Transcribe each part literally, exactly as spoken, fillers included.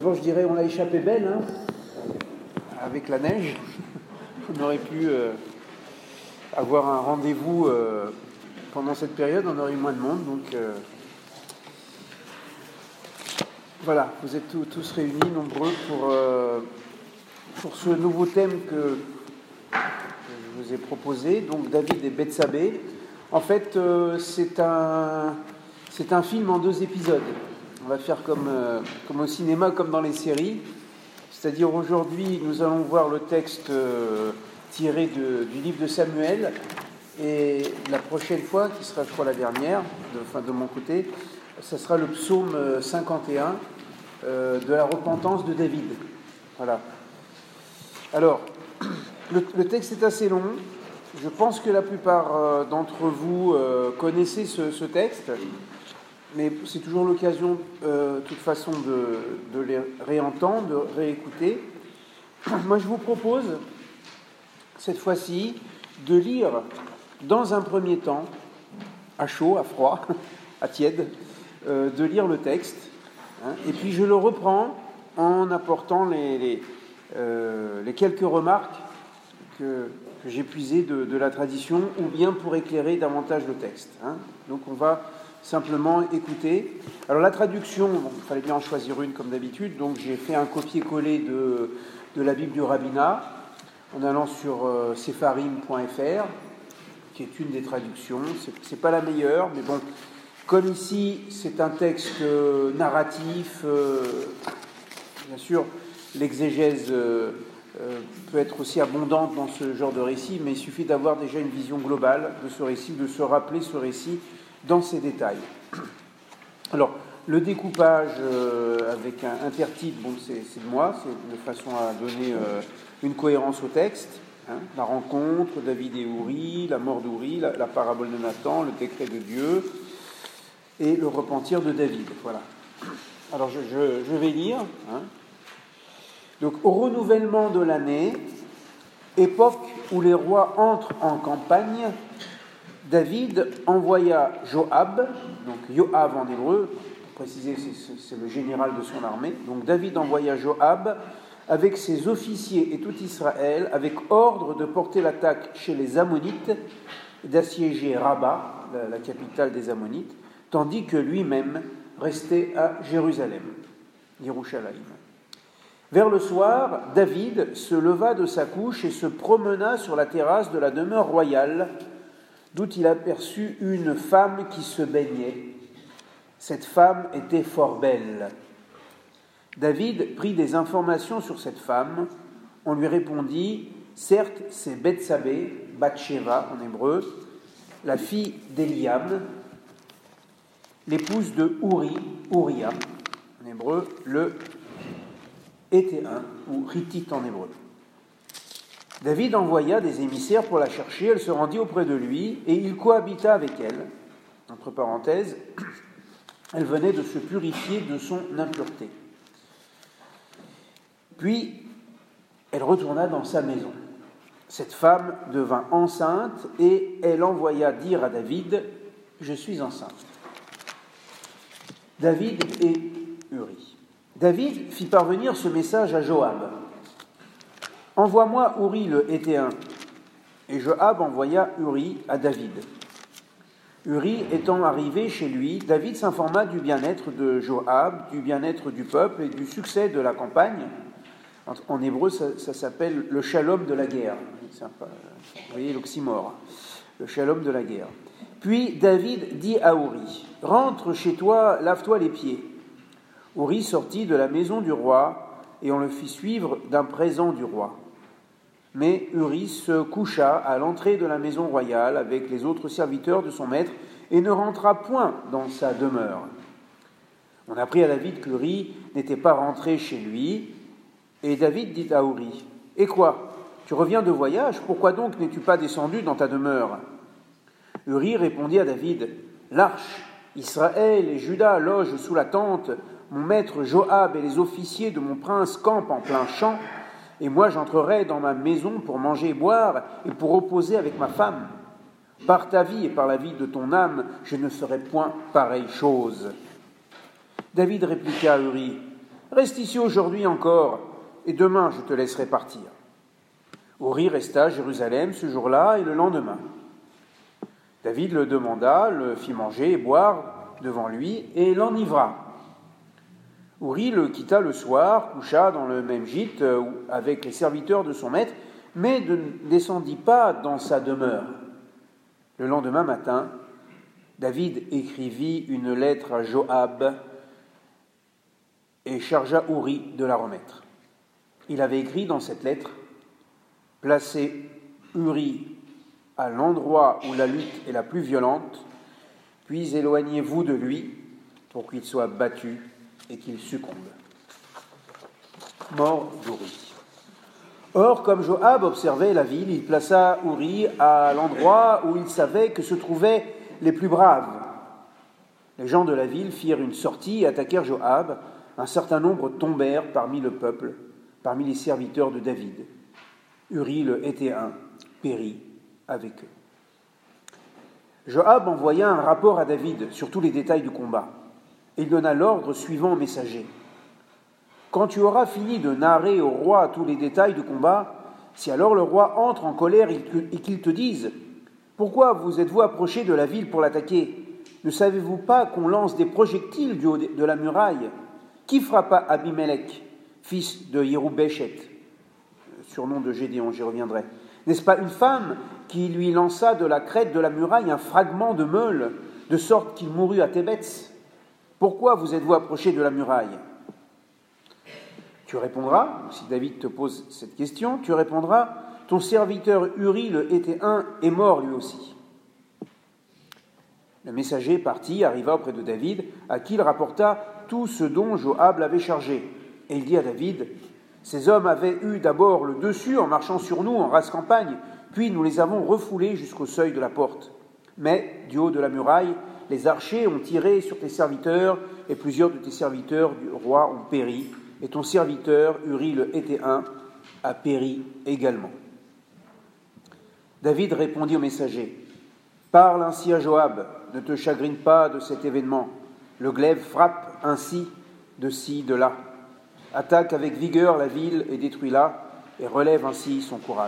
d'abord, je dirais, on a échappé belle, hein, avec la neige. On aurait pu euh, avoir un rendez-vous euh, pendant cette période, on aurait eu moins de monde. Donc euh, voilà, vous êtes tous, tous réunis, nombreux, pour, euh, pour ce nouveau thème que, que je vous ai proposé, donc David et Bethsabée. En fait, euh, c'est un, c'est un film en deux épisodes. On va faire comme, euh, comme au cinéma, comme dans les séries. C'est-à-dire aujourd'hui, nous allons voir le texte euh, tiré de, du livre de Samuel. Et la prochaine fois, qui sera, je crois, la dernière, de, enfin, de mon côté, ça sera le psaume cinquante et un euh, de la repentance de David. Voilà. Alors, le, le texte est assez long. Je pense que la plupart euh, d'entre vous euh, connaissez ce, ce texte. Mais c'est toujours l'occasion, euh, de toute façon, de, de les réentendre, de réécouter. Moi, je vous propose, cette fois-ci, de lire, dans un premier temps, à chaud, à froid, à tiède, euh, de lire le texte. Hein, et puis, je le reprends en apportant les, les, euh, les quelques remarques que, que j'ai puisées de, de la tradition, ou bien pour éclairer davantage le texte. Hein. Donc, on va simplement écouter. Alors la traduction, bon, il fallait bien en choisir une comme d'habitude, donc j'ai fait un copier-coller de, de la Bible du rabbinat en allant sur euh, sepharim point f r, qui est une des traductions. C'est, c'est pas la meilleure, mais bon, comme ici c'est un texte euh, narratif, euh, bien sûr, l'exégèse euh, euh, peut être aussi abondante dans ce genre de récit, mais il suffit d'avoir déjà une vision globale de ce récit, de se rappeler ce récit dans ses détails. Alors, le découpage euh, avec un intertitre, bon, c'est, c'est de moi, c'est de façon à donner euh, une cohérence au texte. Hein, la rencontre, David et Uri, la mort d'Uri, la, la parabole de Nathan, le décret de Dieu et le repentir de David. Voilà. Alors, je, je, je vais lire. Hein. Donc, au renouvellement de l'année, époque où les rois entrent en campagne, David envoya Joab, donc Yoav en hébreu, pour préciser, c'est, c'est le général de son armée. Donc David envoya Joab avec ses officiers et tout Israël, avec ordre de porter l'attaque chez les Ammonites, d'assiéger Rabat, la, la capitale des Ammonites, tandis que lui-même restait à Jérusalem, Yerushalayim. Vers le soir, David se leva de sa couche et se promena sur la terrasse de la demeure royale, d'où il aperçut une femme qui se baignait. Cette femme était fort belle. David prit des informations sur cette femme. On lui répondit, certes, c'est Bethsabée, Bathsheba en hébreu, la fille d'Eliam, l'épouse de Uri, Uriah en hébreu, le Héthéen ou Hittite en hébreu. David envoya des émissaires pour la chercher, elle se rendit auprès de lui, et il cohabita avec elle. Entre parenthèses, elle venait de se purifier de son impureté. Puis, elle retourna dans sa maison. Cette femme devint enceinte, et elle envoya dire à David, « Je suis enceinte. » David et Uri. David fit parvenir ce message à Joab. « Envoie-moi Uri le Héthéen. » Et Joab envoya Uri à David. Uri étant arrivé chez lui, David s'informa du bien-être de Joab, du bien-être du peuple et du succès de la campagne. En, en hébreu, ça, ça s'appelle le shalom de la guerre. C'est un, vous voyez l'oxymore, le shalom de la guerre. Puis David dit à Uri, « Rentre chez toi, lave-toi les pieds. » Uri sortit de la maison du roi et on le fit suivre d'un présent du roi. Mais Uri se coucha à l'entrée de la maison royale avec les autres serviteurs de son maître et ne rentra point dans sa demeure. On apprit à David qu'Uri n'était pas rentré chez lui, et David dit à Uri, « Et quoi, tu reviens de voyage, pourquoi donc n'es-tu pas descendu dans ta demeure ?» Uri répondit à David, « L'arche, Israël et Juda logent sous la tente, mon maître Joab et les officiers de mon prince campent en plein champ, et moi j'entrerai dans ma maison pour manger et boire et pour reposer avec ma femme. Par ta vie et par la vie de ton âme, je ne ferai point pareille chose. » David répliqua à Uri, « Reste ici aujourd'hui encore, et demain je te laisserai partir. » Uri resta à Jérusalem ce jour-là et le lendemain. David le demanda, le fit manger et boire devant lui, et l'enivra. Uri le quitta le soir, coucha dans le même gîte avec les serviteurs de son maître, mais ne descendit pas dans sa demeure. Le lendemain matin, David écrivit une lettre à Joab et chargea Uri de la remettre. Il avait écrit dans cette lettre « Placez Uri à l'endroit où la lutte est la plus violente, puis éloignez-vous de lui pour qu'il soit battu et qu'il succombe. » Mort d'Uri. Or, comme Joab observait la ville, il plaça Uri à l'endroit où il savait que se trouvaient les plus braves. Les gens de la ville firent une sortie et attaquèrent Joab. Un certain nombre tombèrent parmi le peuple, parmi les serviteurs de David. Uri le Héthéen périt avec eux. Joab envoya un rapport à David sur tous les détails du combat. Il donna l'ordre suivant au messager. « Quand tu auras fini de narrer au roi tous les détails du combat, si alors le roi entre en colère et qu'il te dise « Pourquoi vous êtes-vous approché de la ville pour l'attaquer ? Ne savez-vous pas qu'on lance des projectiles du haut de la muraille ? Qui frappa Abimelech, fils de Yérubéchet ?» Surnom de Gédéon, j'y reviendrai. « N'est-ce pas une femme qui lui lança de la crête de la muraille un fragment de meule, de sorte qu'il mourut à Thébets ? Pourquoi vous êtes-vous approché de la muraille ?» Tu répondras, si David te pose cette question, tu répondras, « Ton serviteur Uri le Héthéen est mort lui aussi. » Le messager partit, arriva auprès de David, à qui il rapporta tout ce dont Joab l'avait chargé. Et il dit à David, « Ces hommes avaient eu d'abord le dessus en marchant sur nous en race campagne, puis nous les avons refoulés jusqu'au seuil de la porte. Mais, du haut de la muraille, les archers ont tiré sur tes serviteurs, et plusieurs de tes serviteurs du roi ont péri, et ton serviteur, Uri le Héthéen, a péri également. » David répondit au messager, « Parle ainsi à Joab, ne te chagrine pas de cet événement. Le glaive frappe ainsi de ci, de là. Attaque avec vigueur la ville et détruis-la, et relève ainsi son courage. »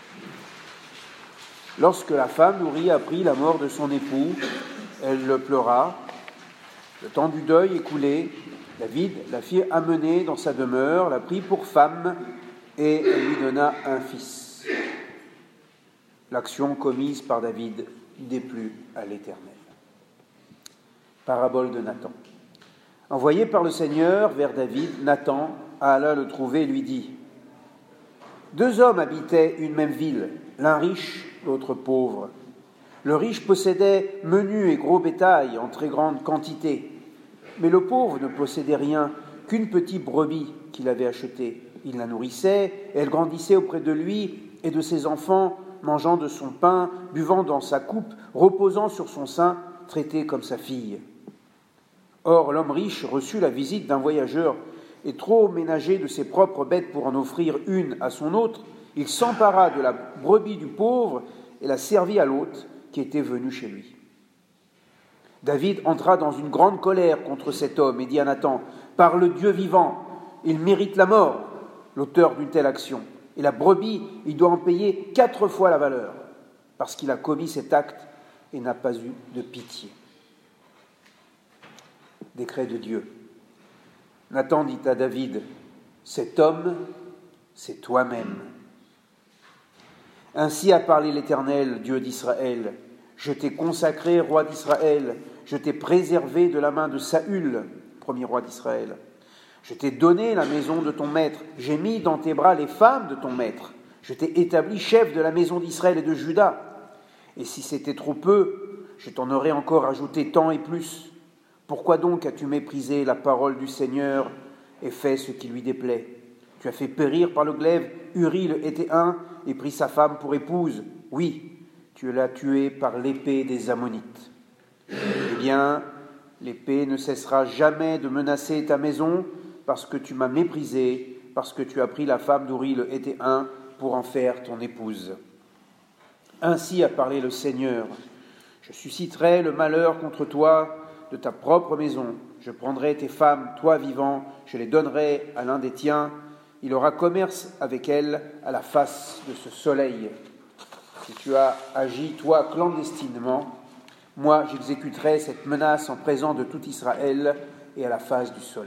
Lorsque la femme d'Uri apprit la mort de son époux, elle le pleura. Le temps du deuil écoulé, David la fit amener dans sa demeure, la prit pour femme et lui donna un fils. L'action commise par David déplut à l'Éternel. Parabole de Nathan. Envoyé par le Seigneur vers David, Nathan alla le trouver et lui dit : Deux hommes habitaient une même ville, l'un riche, l'autre pauvre. Le riche possédait menu et gros bétail en très grande quantité, mais le pauvre ne possédait rien qu'une petite brebis qu'il avait achetée. Il la nourrissait, et elle grandissait auprès de lui et de ses enfants, mangeant de son pain, buvant dans sa coupe, reposant sur son sein, traité comme sa fille. Or, l'homme riche reçut la visite d'un voyageur, et trop ménagé de ses propres bêtes pour en offrir une à son hôte, il s'empara de la brebis du pauvre et la servit à l'hôte qui était venu chez lui. David entra dans une grande colère contre cet homme et dit à Nathan : Par le Dieu vivant, il mérite la mort, l'auteur d'une telle action. Et la brebis, il doit en payer quatre fois la valeur, parce qu'il a commis cet acte et n'a pas eu de pitié. Décret de Dieu. Nathan dit à David : Cet homme, c'est toi-même. Ainsi a parlé l'Éternel, Dieu d'Israël. Je t'ai consacré roi d'Israël, je t'ai préservé de la main de Saül, premier roi d'Israël. Je t'ai donné la maison de ton maître, j'ai mis dans tes bras les femmes de ton maître. Je t'ai établi chef de la maison d'Israël et de Juda. Et si c'était trop peu, je t'en aurais encore ajouté tant et plus. Pourquoi donc as-tu méprisé la parole du Seigneur et fait ce qui lui déplaît ? Tu as fait périr par le glaive Uri le Héthéen et pris sa femme pour épouse. Oui, tu l'as tué par l'épée des Ammonites. Eh bien, l'épée ne cessera jamais de menacer ta maison parce que tu m'as méprisé, parce que tu as pris la femme d'Uri le Héthéen pour en faire ton épouse. Ainsi a parlé le Seigneur. Je susciterai le malheur contre toi de ta propre maison. Je prendrai tes femmes, toi vivant, je les donnerai à l'un des tiens. Il aura commerce avec elles à la face de ce soleil. Si tu as agi, toi, clandestinement, moi, j'exécuterai cette menace en présence de tout Israël et à la face du soleil. »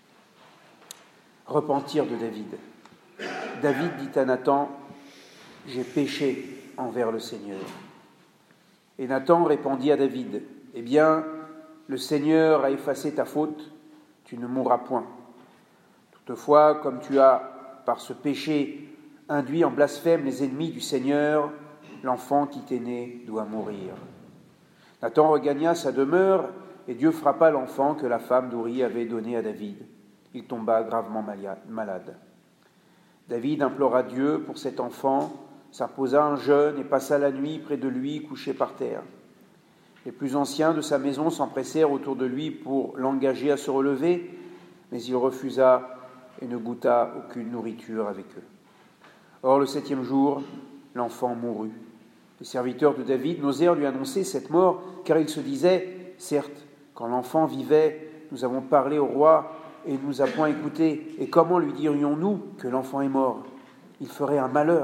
Repentir de David. David dit à Nathan, « J'ai péché envers le Seigneur. » Et Nathan répondit à David, « Eh bien, le Seigneur a effacé ta faute, tu ne mourras point. Toutefois, comme tu as, par ce péché, induit en blasphème les ennemis du Seigneur, l'enfant qui t'est né doit mourir. » Nathan regagna sa demeure, et Dieu frappa l'enfant que la femme d'Uri avait donné à David. Il tomba gravement malade. David implora Dieu pour cet enfant, s'imposa un jeûne et passa la nuit près de lui, couché par terre. Les plus anciens de sa maison s'empressèrent autour de lui pour l'engager à se relever, mais il refusa et ne goûta aucune nourriture avec eux. Or, le septième jour, l'enfant mourut. Les serviteurs de David n'osèrent lui annoncer cette mort, car ils se disaient, « Certes, quand l'enfant vivait, nous avons parlé au roi et il ne nous a point écoutés. Et comment lui dirions-nous que l'enfant est mort ? Il ferait un malheur. »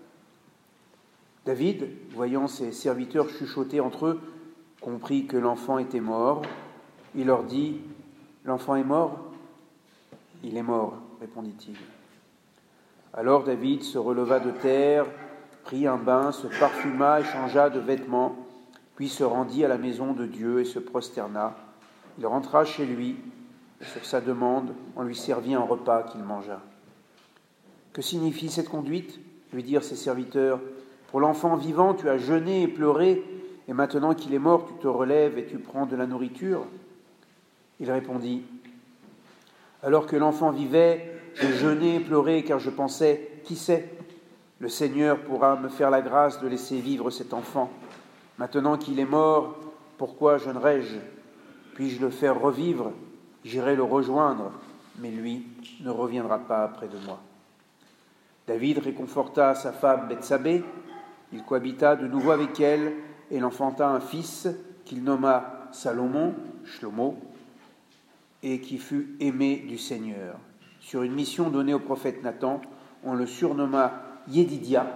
David, voyant ses serviteurs chuchoter entre eux, comprit que l'enfant était mort. Il leur dit, « L'enfant est mort ? » « Il est mort, répondit-il. Alors David se releva de terre, prit un bain, se parfuma et changea de vêtements, puis se rendit à la maison de Dieu et se prosterna. Il rentra chez lui, et sur sa demande, on lui servit un repas qu'il mangea. « Que signifie cette conduite ?» lui dirent ses serviteurs. « Pour l'enfant vivant, tu as jeûné et pleuré, et maintenant qu'il est mort, tu te relèves et tu prends de la nourriture ?» Il répondit, « Alors que l'enfant vivait, j'ai jeûné et pleuré, car je pensais, qui sait, le Seigneur pourra me faire la grâce de laisser vivre cet enfant. Maintenant qu'il est mort, pourquoi jeûnerai-je ? Puis-je le faire revivre ? J'irai le rejoindre, mais lui ne reviendra pas près de moi. » David réconforta sa femme Bethsabée. Il cohabita de nouveau avec elle et l'enfanta un fils qu'il nomma Salomon, Shlomo, et qui fut aimé du Seigneur. Sur une mission donnée au prophète Nathan, on le surnomma Yédidia,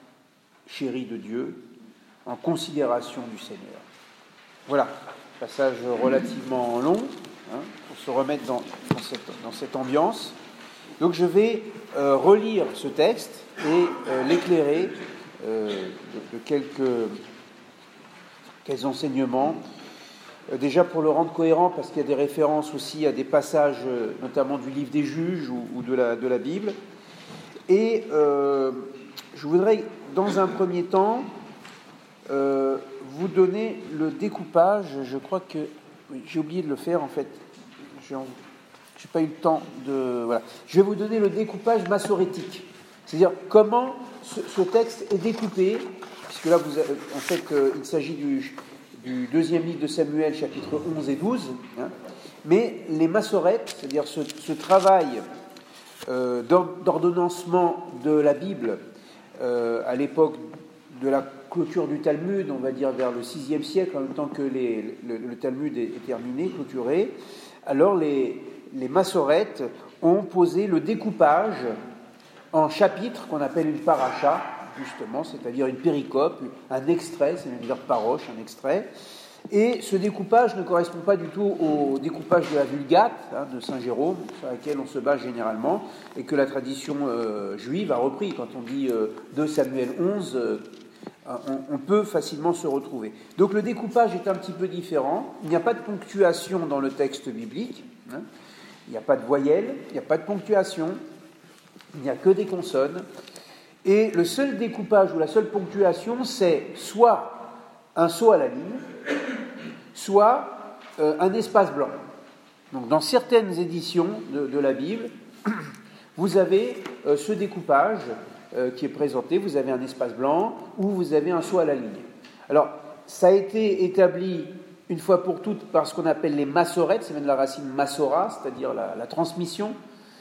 chéri de Dieu, en considération du Seigneur. Voilà, passage relativement long, hein, pour se remettre dans, dans, cette, dans cette ambiance. Donc je vais euh, relire ce texte et euh, l'éclairer euh, de, de quelques, quelques enseignements. Euh, déjà pour le rendre cohérent, parce qu'il y a des références aussi à des passages, euh, notamment du livre des Juges ou, ou de, la, de la Bible. Et euh, je voudrais, dans un premier temps, euh, vous donner le découpage. Je crois que oui, j'ai oublié de le faire en fait. J'ai envie. Je n'ai pas eu le temps de... Voilà. Je vais vous donner le découpage massorétique. C'est-à-dire comment ce, ce texte est découpé, puisque là, vous avez, en fait, euh, il s'agit du, du deuxième livre de Samuel, chapitres onze et douze. Hein, mais les massorètes, c'est-à-dire ce, ce travail euh, d'ordonnancement de la Bible euh, à l'époque de la clôture du Talmud, on va dire vers le sixième siècle, en même temps que les, le, le Talmud est, est terminé, clôturé, alors les... les massorètes ont posé le découpage en chapitres qu'on appelle une paracha, justement, c'est-à-dire une péricope, un extrait, c'est-à-dire paroche, un extrait. Et ce découpage ne correspond pas du tout au découpage de la Vulgate, hein, de Saint Jérôme, sur laquelle on se base généralement, et que la tradition euh, juive a repris. Quand on dit euh, deux Samuel onze, euh, on, on peut facilement se retrouver. Donc le découpage est un petit peu différent. Il n'y a pas de ponctuation dans le texte biblique, hein. Il n'y a pas de voyelle, il n'y a pas de ponctuation, il n'y a que des consonnes. Et le seul découpage ou la seule ponctuation, c'est soit un saut à la ligne, soit euh, un espace blanc. Donc dans certaines éditions de, de la Bible, vous avez euh, ce découpage euh, qui est présenté, vous avez un espace blanc ou vous avez un saut à la ligne. Alors, ça a été établi une fois pour toutes par ce qu'on appelle les massorètes, c'est même de la racine massora, c'est-à-dire la, la transmission.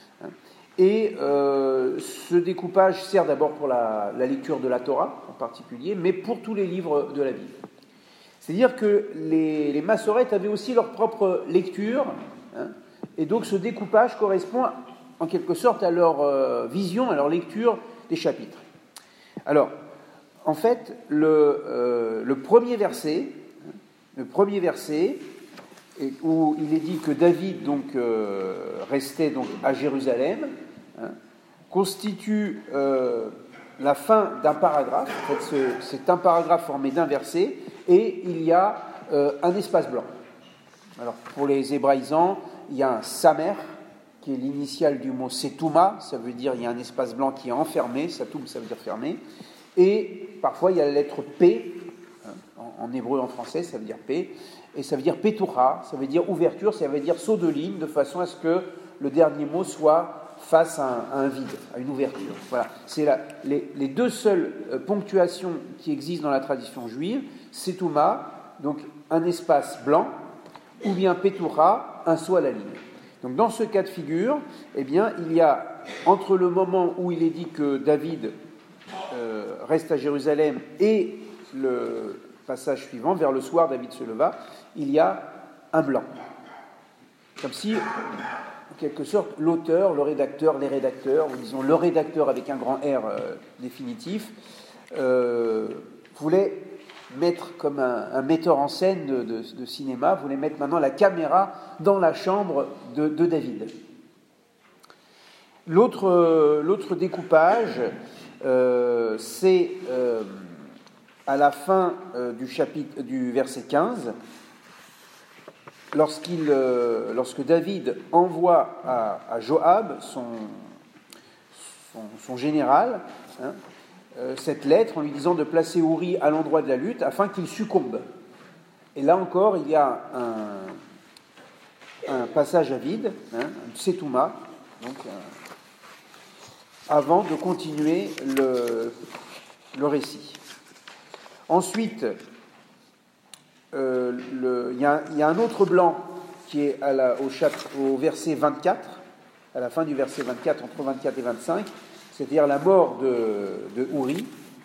Et euh, ce découpage sert d'abord pour la, la lecture de la Torah en particulier, mais pour tous les livres de la Bible. C'est-à-dire que les, les massorètes avaient aussi leur propre lecture, hein, et donc ce découpage correspond en quelque sorte à leur euh, vision, à leur lecture des chapitres. Alors, en fait, le, euh, le premier verset, le premier verset, où il est dit que David donc euh, restait donc à Jérusalem, hein, constitue euh, la fin d'un paragraphe. En fait, ce, c'est un paragraphe formé d'un verset, et il y a euh, un espace blanc. Alors, pour les hébraïsants, il y a un samer, qui est l'initiale du mot setouma, ça veut dire il y a un espace blanc qui est enfermé, satoum ça veut dire fermé, et parfois il y a la lettre P, hein, en, en hébreu, en français, ça veut dire P, et ça veut dire Petura, ça veut dire ouverture, ça veut dire saut de ligne, de façon à ce que le dernier mot soit face à un, à un vide, à une ouverture. Voilà, c'est la, les, les deux seules euh, ponctuations qui existent dans la tradition juive, setouma, donc un espace blanc, ou bien Petura, un saut à la ligne. Donc dans ce cas de figure, eh bien, il y a, entre le moment où il est dit que David euh, reste à Jérusalem et le passage suivant, vers le soir, David se leva, il y a un blanc. Comme si, en quelque sorte, l'auteur, le rédacteur, les rédacteurs, ou disons le rédacteur avec un grand R euh, définitif, euh, voulait mettre comme un, un metteur en scène de, de, de cinéma, voulait mettre maintenant la caméra dans la chambre de, de David. L'autre, euh, l'autre découpage, euh, c'est euh, à la fin euh, du chapitre du verset quinze, lorsqu'il, euh, lorsque David envoie à, à Joab, son, son, son général, hein, cette lettre en lui disant de placer Uri à l'endroit de la lutte afin qu'il succombe. Et là encore, il y a un, un passage à vide, hein, un setouma, donc, un, avant de continuer le, le récit. Ensuite, euh, le, il, y a, il y a un autre blanc qui est à la, au, chapitre, au verset vingt-quatre, à la fin du verset vingt-quatre, entre vingt-quatre et vingt-cinq, c'est-à-dire la mort de, de Uri,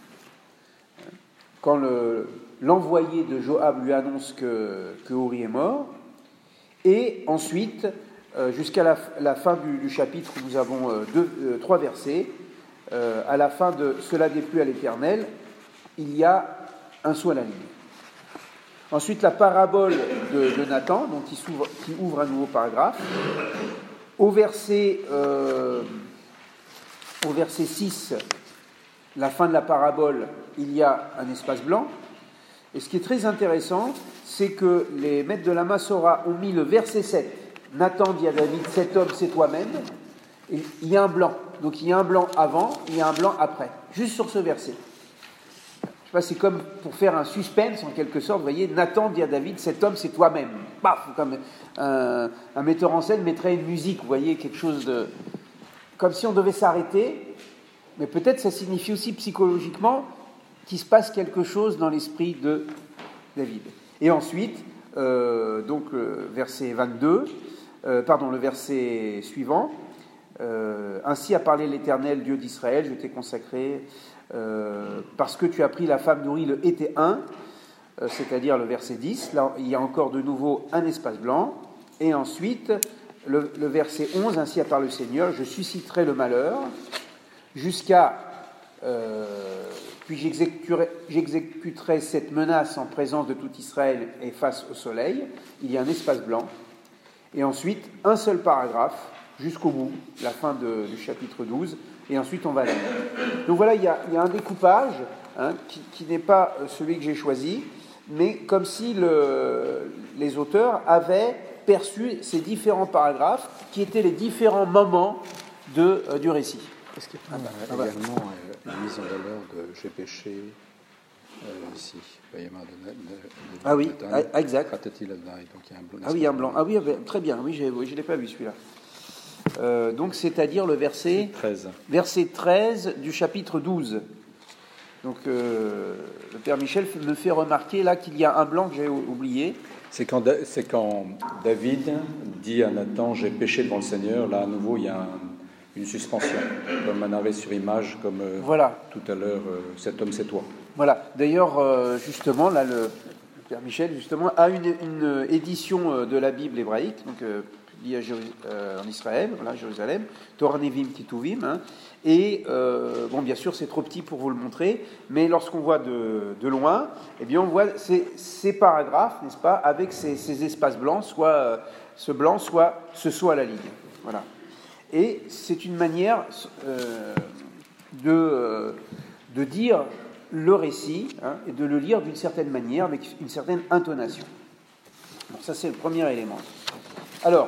quand le, l'envoyé de Joab lui annonce que, que Uri est mort, et ensuite, euh, jusqu'à la, la fin du, du chapitre, nous avons euh, deux, euh, trois versets, euh, à la fin de « Cela déplut à l'Éternel », il y a un saut à la ligne. Ensuite, la parabole de, de Nathan, donc qui, s'ouvre, qui ouvre un nouveau paragraphe. Au verset... Euh, Au verset six, la fin de la parabole, il y a un espace blanc. Et ce qui est très intéressant, c'est que les maîtres de la Massora ont mis le verset sept. Nathan dit à David, cet homme, c'est toi-même. Et il y a un blanc. Donc il y a un blanc avant, il y a un blanc après. Juste sur ce verset. Je sais pas, c'est comme pour faire un suspense, en quelque sorte. Vous voyez, Nathan dit à David, cet homme, c'est toi-même. Paf, comme un, un metteur en scène mettrait une musique, vous voyez, quelque chose de... comme si on devait s'arrêter, mais peut-être ça signifie aussi psychologiquement qu'il se passe quelque chose dans l'esprit de David. Et ensuite, euh, donc le verset vingt-deux, euh, pardon, le verset suivant, euh, ainsi a parlé l'Éternel, Dieu d'Israël, je t'ai consacré, euh, parce que tu as pris la femme d'Uri le Héthéen, euh, c'est-à-dire le verset dix, là il y a encore de nouveau un espace blanc, et ensuite... Le, le verset onze, ainsi a parlé le Seigneur, je susciterai le malheur, jusqu'à, euh, puis j'exécuterai, j'exécuterai cette menace en présence de tout Israël et face au soleil. Il y a un espace blanc, et ensuite un seul paragraphe, jusqu'au bout, la fin de, du chapitre douze, et ensuite on va lire. Donc voilà, il y a, il y a un découpage hein, qui, qui n'est pas celui que j'ai choisi, mais comme si le, les auteurs avaient perçu ces différents paragraphes qui étaient les différents moments de, euh, du récit. Est-ce qu'il y a ah bah, ah bah. également euh, la mise en valeur de « j'ai péché euh, ici ». Ah oui, ah, exact. Donc il y a un blanc. Ah oui, un blanc. Ah oui, très bien, oui, je ne l'ai pas vu celui-là. Euh, donc c'est-à-dire le verset treize. Verset treize du chapitre douze. Donc euh, le Père Michel me fait remarquer là qu'il y a un blanc que j'ai oublié. C'est quand, c'est quand David dit à Nathan « j'ai péché devant le Seigneur », là à nouveau il y a un, une suspension, comme un arrêt sur image, comme euh, voilà. tout à l'heure, euh, cet homme c'est toi. Voilà, d'ailleurs euh, justement là le, Père Michel, justement, a une, une édition de la Bible hébraïque, donc euh, publiée à Jéru- euh, en Israël, voilà, Jérusalem, Torah Nevim Kituvim, hein, et euh, bon, bien sûr, c'est trop petit pour vous le montrer, mais lorsqu'on voit de, de loin, eh bien, on voit ces, ces paragraphes, n'est-ce pas, avec ces, ces espaces blancs, soit euh, ce blanc, soit ce soit à la ligne, voilà. Et c'est une manière euh, de, euh, de dire le récit, hein, et de le lire d'une certaine manière, avec une certaine intonation. Bon, ça, c'est le premier élément. Alors,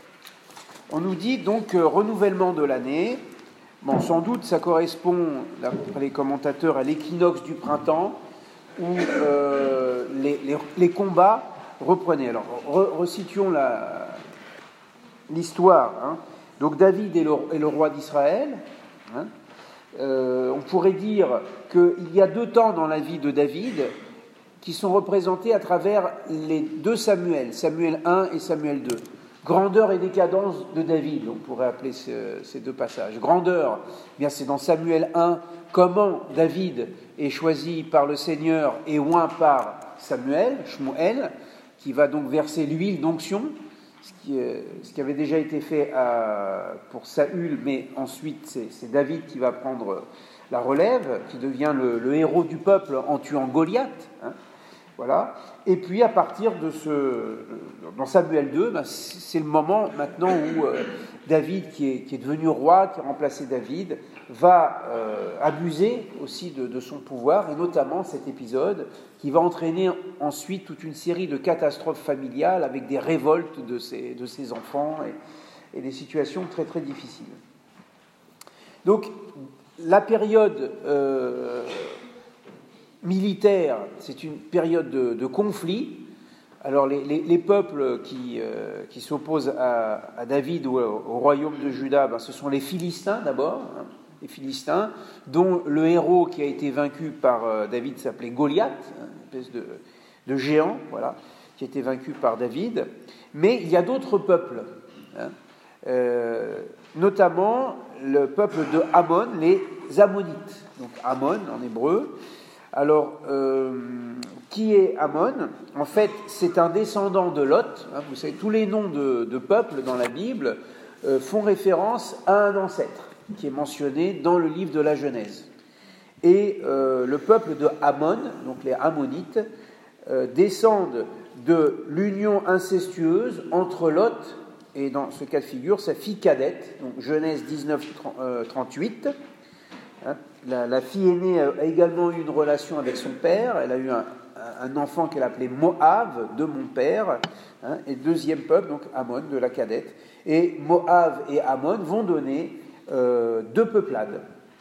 on nous dit donc euh, renouvellement de l'année. Bon, sans doute, ça correspond, d'après les commentateurs, à l'équinoxe du printemps, où euh, les, les, les combats reprenaient. Alors, re, resituons la, l'histoire. Hein. Donc, David est le, est le roi d'Israël. Hein. Euh, on pourrait dire qu'il y a deux temps dans la vie de David qui sont représentés à travers les deux Samuel, Samuel un et Samuel deux. Grandeur et décadence de David, on pourrait appeler ce, ces deux passages. Grandeur, eh bien c'est dans Samuel un, comment David est choisi par le Seigneur et oint par Samuel, Shmuel, qui va donc verser l'huile d'onction, ce qui, ce qui avait déjà été fait à, pour Saül, mais ensuite c'est, c'est David qui va prendre la relève, qui devient le, le héros du peuple en tuant Goliath. Hein, voilà. Et puis à partir de ce, dans Samuel deux, ben, c'est le moment maintenant où euh, David, qui est, qui est devenu roi, qui a remplacé David, va euh, abuser aussi de, de son pouvoir, et notamment cet épisode qui va entraîner ensuite toute une série de catastrophes familiales avec des révoltes de ses, de ses enfants et, et des situations très très difficiles. Donc la période euh, militaire, c'est une période de, de conflit. Alors les, les, les peuples qui, euh, qui s'opposent à, à David ou au, au royaume de Juda, ben, ce sont les Philistins d'abord, hein, les Philistins, dont le héros qui a été vaincu par euh, David s'appelait Goliath, une espèce de, de géant, voilà, qui a été vaincu par David. Mais il y a d'autres peuples, hein, euh, notamment le peuple de Ammon, les Ammonites. Donc Ammon en hébreu. Alors, euh, qui est Ammon ? En fait, c'est un descendant de Lot. Hein, vous savez, tous les noms de, de peuples dans la Bible euh, font référence à un ancêtre qui est mentionné dans le livre de la Genèse. Et euh, le peuple de Ammon, donc les Ammonites, euh, descendent de l'union incestueuse entre Lot et, dans ce cas de figure, sa fille cadette, donc Genèse dix-neuf trente-huit. Hein, la, la fille aînée a également eu une relation avec son père, elle a eu un, un enfant qu'elle appelait Moab, de mon père, hein, et deuxième peuple, donc Ammon, de la cadette. Et Moab et Ammon vont donner euh, deux peuplades.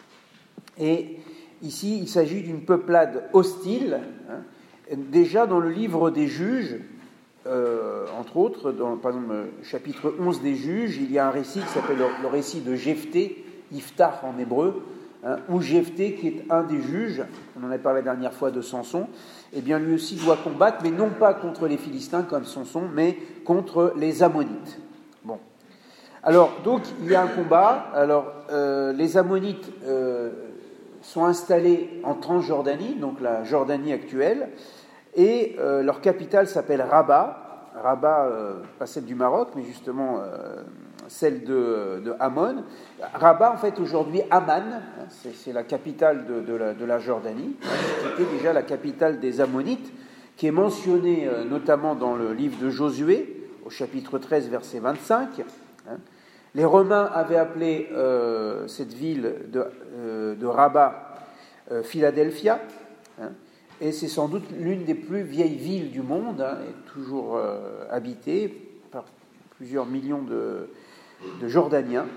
Et ici, il s'agit d'une peuplade hostile. Hein. Déjà dans le livre des Juges, euh, entre autres, dans, par exemple, chapitre onze des Juges, il y a un récit qui s'appelle le, le récit de Jephthé, Iftach en hébreu, hein, où Jephthé, qui est un des juges, on en a parlé la dernière fois de Samson, eh bien lui aussi doit combattre, mais non pas contre les Philistins comme Samson, mais contre les Ammonites. Bon. Alors, donc, il y a un combat. Alors, euh, les Ammonites euh, sont installés en Transjordanie, donc la Jordanie actuelle, et euh, leur capitale s'appelle Rabat. Rabat, euh, pas celle du Maroc, mais justement euh, celle de, de Ammon. Rabat, en fait, aujourd'hui, Amman, hein, c'est, c'est la capitale de, de, la, de la Jordanie, qui était déjà la capitale des Ammonites, qui est mentionnée euh, notamment dans le livre de Josué, au chapitre treize, verset vingt-cinq. Hein. Les Romains avaient appelé euh, cette ville de, euh, de Rabat euh, Philadelphia, hein, et c'est sans doute l'une des plus vieilles villes du monde, hein, et toujours euh, habitée par plusieurs millions de, de Jordaniens.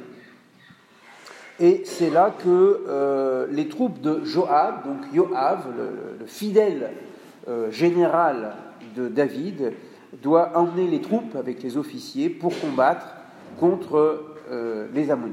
Et c'est là que euh, les troupes de Joab, donc Yoav, le, le fidèle euh, général de David, doit emmener les troupes avec les officiers pour combattre contre euh, les Ammonites.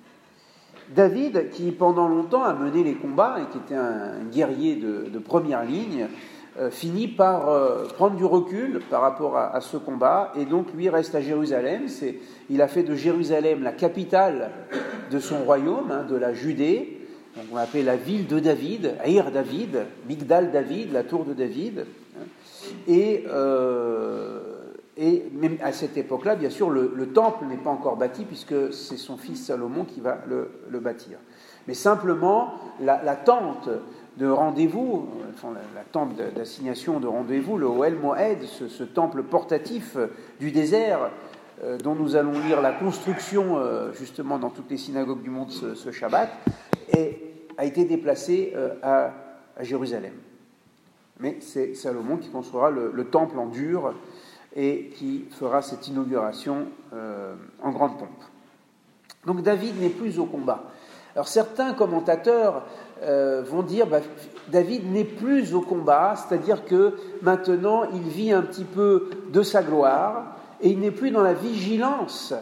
David, qui pendant longtemps a mené les combats et qui était un, un guerrier de, de première ligne, euh, finit par euh, prendre du recul par rapport à, à ce combat, et donc lui reste à Jérusalem. C'est, il a fait de Jérusalem la capitale de son royaume, hein, de la Judée. Donc on l'appelle la ville de David, Aïr David, Migdal David, la tour de David. Et, euh, et même à cette époque-là, bien sûr, le, le temple n'est pas encore bâti, puisque c'est son fils Salomon qui va le, le bâtir. Mais simplement, la, la tente de rendez-vous, enfin, la, la tente d'assignation de rendez-vous, le Ohel Moed, ce, ce temple portatif du désert, euh, dont nous allons lire la construction, euh, justement, dans toutes les synagogues du monde ce, ce Shabbat, et, a été déplacé euh, à, à Jérusalem. Mais c'est Salomon qui construira le, le temple en dur et qui fera cette inauguration euh, en grande pompe. Donc David n'est plus au combat. Alors certains commentateurs euh, vont dire bah, David n'est plus au combat, c'est-à-dire que maintenant il vit un petit peu de sa gloire et il n'est plus dans la vigilance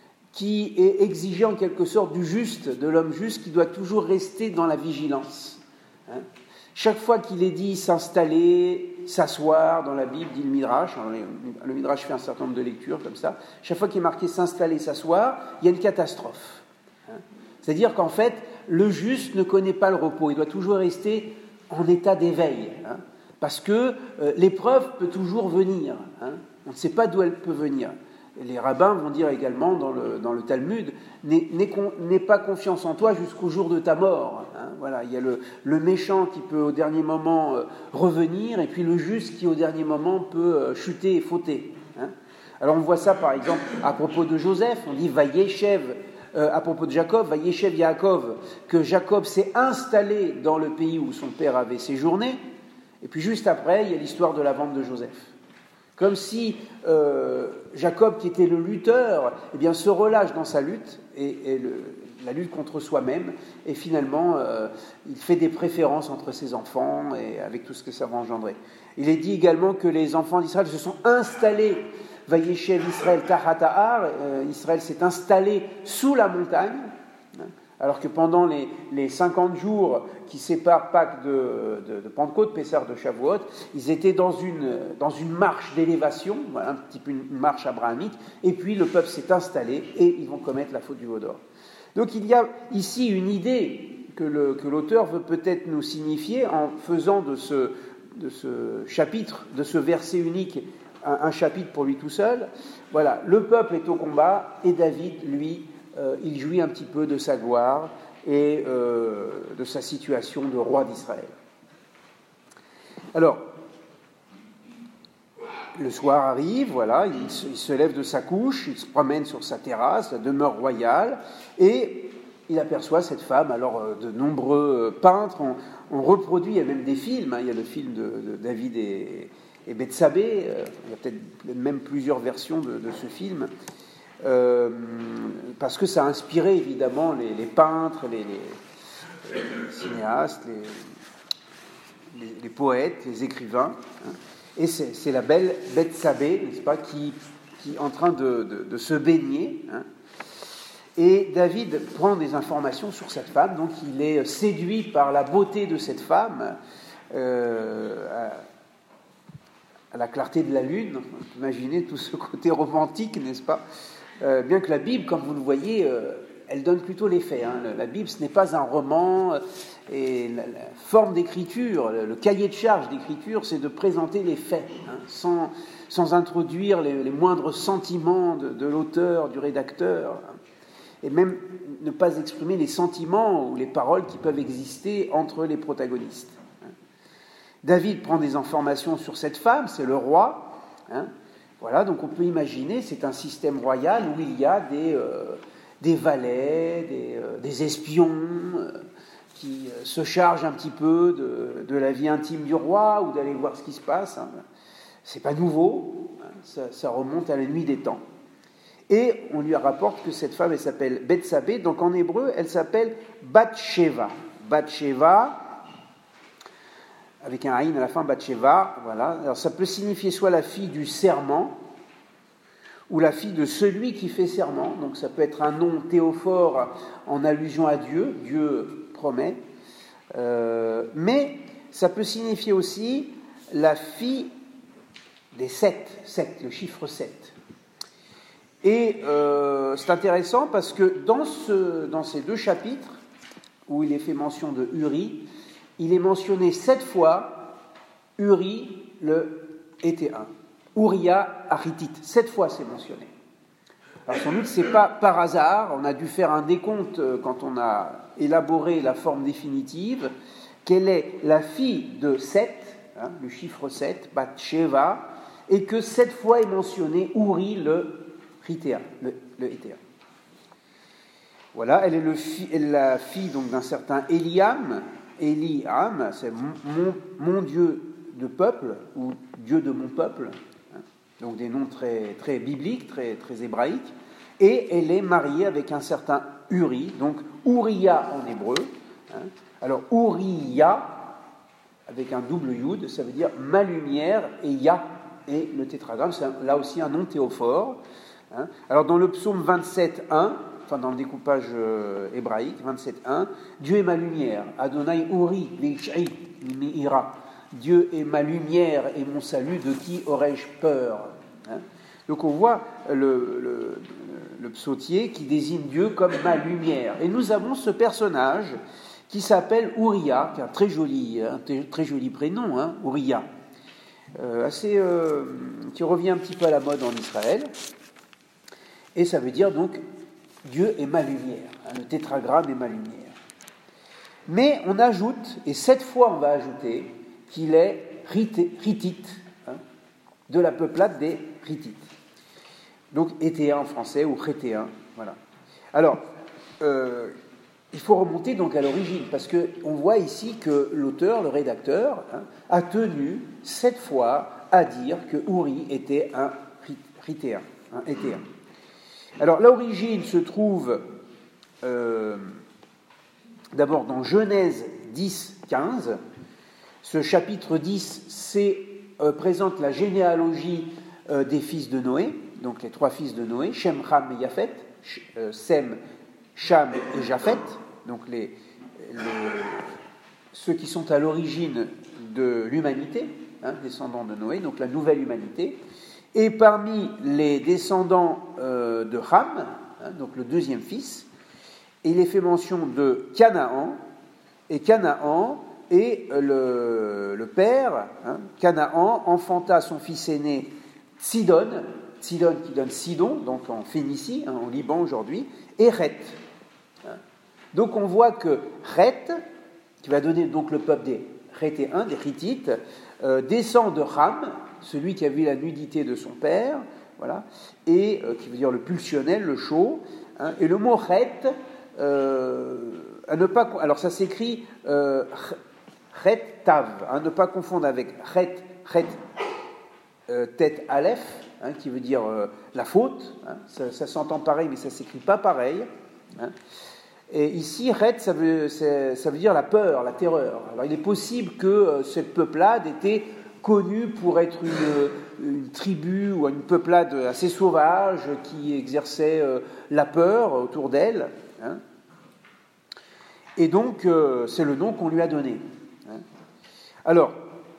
qui est exigée en quelque sorte du juste, de l'homme juste, qui doit toujours rester dans la vigilance. Hein. Chaque fois qu'il est dit s'installer, s'asseoir dans la Bible, dit le Midrash, le Midrash fait un certain nombre de lectures comme ça, chaque fois qu'il est marqué s'installer, s'asseoir, il y a une catastrophe. C'est-à-dire qu'en fait, le juste ne connaît pas le repos, il doit toujours rester en état d'éveil, hein, parce que euh, l'épreuve peut toujours venir, hein, on ne sait pas d'où elle peut venir. Et les rabbins vont dire également dans le, dans le Talmud, n'aie, n'aie, n'aie pas confiance en toi jusqu'au jour de ta mort. Hein, voilà, il y a le, le méchant qui peut au dernier moment euh, revenir, et puis le juste qui au dernier moment peut euh, chuter et fauter. Hein. Alors on voit ça par exemple à propos de Joseph, on dit Vayeshev, euh, à propos de Jacob, Vayeshev Yaakov, que Jacob s'est installé dans le pays où son père avait séjourné, et puis juste après il y a l'histoire de la vente de Joseph. Comme si euh, Jacob, qui était le lutteur, eh bien, se relâche dans sa lutte, et, et le, la lutte contre soi-même, et finalement, euh, il fait des préférences entre ses enfants, et avec tout ce que ça va engendrer. Il est dit également que les enfants d'Israël se sont installés, Vayeshev Israël Tahatahar, euh, Israël s'est installé sous la montagne, hein, alors que pendant les, les cinquante jours qui séparent Pâques de, de, de Pentecôte, Pessah de Shavuot, ils étaient dans une, dans une marche d'élévation, voilà, un petit peu une marche abrahamique, et puis le peuple s'est installé et ils vont commettre la faute du veau d'or. Donc il y a ici une idée que, le, que l'auteur veut peut-être nous signifier en faisant de ce, de ce chapitre, de ce verset unique, un, un chapitre pour lui tout seul. Voilà, le peuple est au combat et David, lui, Euh, il jouit un petit peu de sa gloire et euh, de sa situation de roi d'Israël. Alors, le soir arrive, voilà, il se, il se lève de sa couche, il se promène sur sa terrasse, la demeure royale, et il aperçoit cette femme. Alors, euh, de nombreux peintres ont, ont reproduit, il y a même des films, hein, il y a le film de, de David et, et Bethsabée, euh, il y a peut-être même plusieurs versions de, de ce film. Euh, parce que ça a inspiré évidemment les, les peintres, les, les, les cinéastes, les, les, les poètes, les écrivains. Hein. Et c'est, c'est la belle Bethsabée, n'est-ce pas, qui, qui est en train de, de, de se baigner. Hein. Et David prend des informations sur cette femme, donc il est séduit par la beauté de cette femme, euh, à, à la clarté de la lune. Imaginez tout ce côté romantique, n'est-ce pas? Euh, bien que la Bible, comme vous le voyez, euh, elle donne plutôt les faits. Hein. La Bible, ce n'est pas un roman, euh, et la, la forme d'écriture, le, le cahier de charge d'écriture, c'est de présenter les faits, hein, sans, sans introduire les, les moindres sentiments de, de l'auteur, du rédacteur, hein, et même ne pas exprimer les sentiments ou les paroles qui peuvent exister entre les protagonistes. Hein. David prend des informations sur cette femme, c'est le roi, hein. Voilà, donc on peut imaginer, c'est un système royal où il y a des, euh, des valets, des, euh, des espions euh, qui euh, se chargent un petit peu de, de la vie intime du roi ou d'aller voir ce qui se passe. Hein. C'est pas nouveau, hein, ça, ça remonte à la nuit des temps. Et on lui rapporte que cette femme, elle s'appelle Bethsabée, donc en hébreu, elle s'appelle Bathsheba. Bathsheba, avec un aïn à la fin, Bathsheba, voilà. Alors ça peut signifier soit la fille du serment, ou la fille de celui qui fait serment, donc ça peut être un nom théophore en allusion à Dieu, Dieu promet, euh, mais ça peut signifier aussi la fille des sept, sept, le chiffre sept. Et euh, c'est intéressant parce que dans, ce, dans ces deux chapitres, où il est fait mention de Uri, il est mentionné sept fois Uri, le était un. Uriah Hittite, sept fois c'est mentionné. Alors sans doute c'est pas par hasard, on a dû faire un décompte quand on a élaboré la forme définitive, qu'elle est la fille de Seth, hein, le chiffre sept, Bathsheba, et que sept fois est mentionné Uri le Hittéen, le, le Hittéen. Voilà, elle est, le fi, elle est la fille donc d'un certain Eliam. Eliam, c'est mon, mon, mon Dieu de peuple, ou Dieu de mon peuple, hein, donc des noms très, très bibliques, très, très hébraïques, et elle est mariée avec un certain Uri, donc Uriah en hébreu. Hein. Alors Uriah, avec un double yud, ça veut dire ma lumière, et Ya, et le tétragramme, c'est là aussi un nom théophore. Hein. Alors dans le psaume vingt-sept un, enfin dans le découpage euh, hébraïque, vingt-sept un, Dieu est ma lumière, Adonai Uri, Vish'i, Meira. Dieu est ma lumière et mon salut, de qui aurais-je peur? Hein. Donc on voit le, le, le psautier qui désigne Dieu comme ma lumière. Et nous avons ce personnage qui s'appelle Uriah, qui a un très joli, un très joli prénom, hein, Uriah, euh, assez, euh, qui revient un petit peu à la mode en Israël. Et ça veut dire donc Dieu est ma lumière, hein, le tétragramme est ma lumière. Mais on ajoute, et cette fois on va ajouter, qu'il est Hittite, hein, de la peuplade des Hittites. Donc Hétéen en français, ou Hétéen, voilà. Alors, euh, il faut remonter donc à l'origine, parce qu'on voit ici que l'auteur, le rédacteur, hein, a tenu sept fois à dire que Uri était un Hittéen, un Hétéen. Alors l'origine se trouve euh, d'abord dans Genèse dix, quinze. Ce chapitre dix c'est, euh, présente la généalogie euh, des fils de Noé, donc les trois fils de Noé, Shem, Ham et Japhet, euh, Sem, Cham et Japhet, donc les, les, ceux qui sont à l'origine de l'humanité, hein, descendants de Noé, donc la nouvelle humanité. Et parmi les descendants euh, de Ham, hein, donc le deuxième fils, il est fait mention de Canaan, et Canaan est le, le père. Hein, Canaan enfanta son fils aîné Sidon, Sidon qui donne Sidon, donc en Phénicie, hein, au Liban aujourd'hui, et Reth. Hein. Donc on voit que Reth, qui va donner donc le peuple des Hétéens, des Hittites, euh, descend de Ham, celui qui a vu la nudité de son père, voilà, et euh, qui veut dire le pulsionnel, le chaud, hein, et le mot Reth, euh, à ne pas, alors ça s'écrit euh, Reth Tav, à ne pas confondre avec Reth, Reth euh, tête Aleph, hein, qui veut dire euh, la faute, hein, ça, ça s'entend pareil, mais ça s'écrit pas pareil. Hein. Et ici, Reth, ça veut, ça veut dire la peur, la terreur. Alors il est possible que euh, cette peuplade était connue pour être une, une tribu ou une peuplade assez sauvage qui exerçait euh, la peur autour d'elle. Hein. Et donc, euh, c'est le nom qu'on lui a donné. Hein. Alors,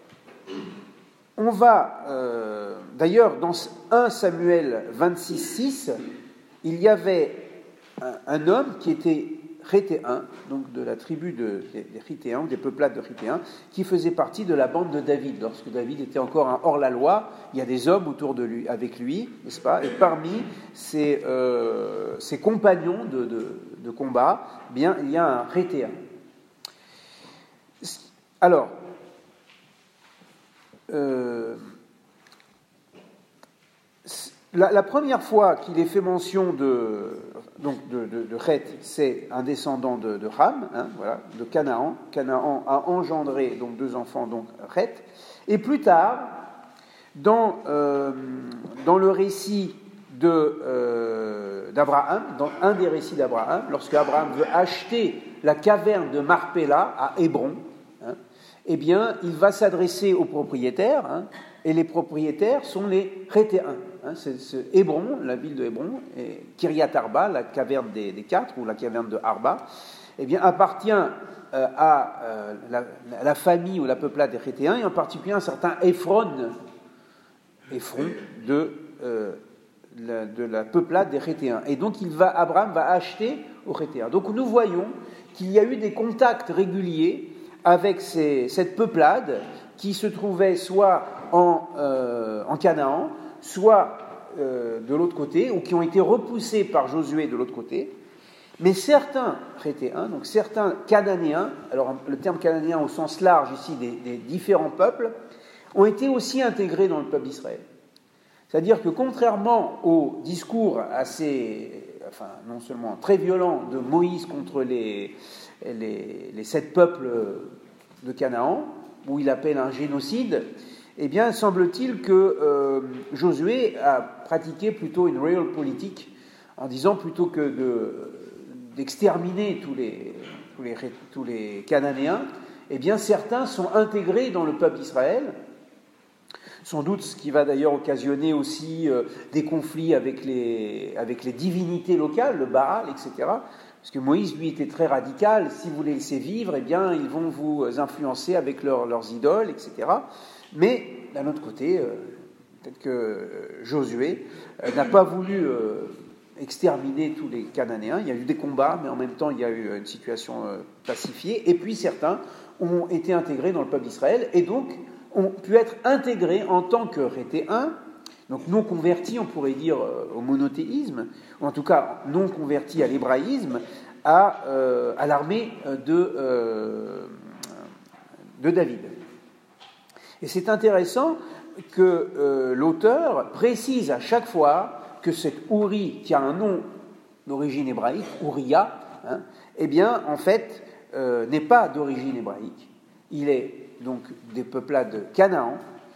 on va, euh, d'ailleurs, dans un Samuel vingt-six, six, il y avait un, un homme qui était Hétéen, donc de la tribu de, des, des Hittéens, des peuplades de Hittéens, qui faisait partie de la bande de David. Lorsque David était encore un hors-la-loi, il y a des hommes autour de lui, avec lui, n'est-ce pas? Et parmi ses, euh, ses compagnons de, de, de combat, eh bien, il y a un Hétéen. Alors, euh, la, la première fois qu'il est fait mention de, donc de, de, de Heth, c'est un descendant de, de Ham, hein, voilà, de Canaan. Canaan a engendré donc deux enfants, donc Heth. Et plus tard, dans, euh, dans le récit de, euh, d'Abraham, dans un des récits d'Abraham, lorsque Abraham veut acheter la caverne de Marpella à Hébron, hein, eh bien, il va s'adresser aux propriétaires, hein, et les propriétaires sont les Hétéens. Hein, c'est, c'est Hébron, la ville de Hébron, et Kiryat Arba, la caverne des, des quatre, ou la caverne de Arba, eh bien, appartient euh, à euh, la, la famille ou la peuplade des Hétéens, et en particulier un certain Ephron, Ephron de, euh, la, de la peuplade des Hétéens. Et donc, il va, Abraham va acheter aux Hétéens. Donc, nous voyons qu'il y a eu des contacts réguliers avec ces, cette peuplade qui se trouvait soit en, euh, en Canaan, soit euh, de l'autre côté, ou qui ont été repoussés par Josué de l'autre côté. Mais certains Rétéens, donc certains Cananéens, alors le terme cananéen au sens large ici des, des différents peuples, ont été aussi intégrés dans le peuple d'Israël. C'est-à-dire que contrairement au discours assez, enfin non seulement très violent de Moïse contre les, les, les sept peuples de Canaan, où il appelle un génocide, eh bien semble-t-il que euh, Josué a pratiqué plutôt une real politique, en disant plutôt que de, d'exterminer tous les, tous, les, tous les Cananéens, eh bien certains sont intégrés dans le peuple d'Israël. Sans doute ce qui va d'ailleurs occasionner aussi euh, des conflits avec les, avec les divinités locales, le Baal, et cetera. Parce que Moïse, lui, était très radical. Si vous les laissez vivre, eh bien, ils vont vous influencer avec leur, leurs idoles, et cetera. Mais, d'un autre côté, euh, peut-être que Josué euh, n'a pas voulu euh, exterminer tous les Cananéens. Il y a eu des combats, mais en même temps, il y a eu une situation euh, pacifiée. Et puis, certains ont été intégrés dans le peuple d'Israël. Et donc, ont pu être intégrés en tant que Rétéens, donc non convertis, on pourrait dire, au monothéisme, ou en tout cas non convertis à l'hébraïsme, à, euh, à l'armée de, euh, de David. Et c'est intéressant que euh, l'auteur précise à chaque fois que cet Ouri, qui a un nom d'origine hébraïque, Ouria, hein, eh bien, en fait, euh, n'est pas d'origine hébraïque. Il est donc des peuplades de Canaan,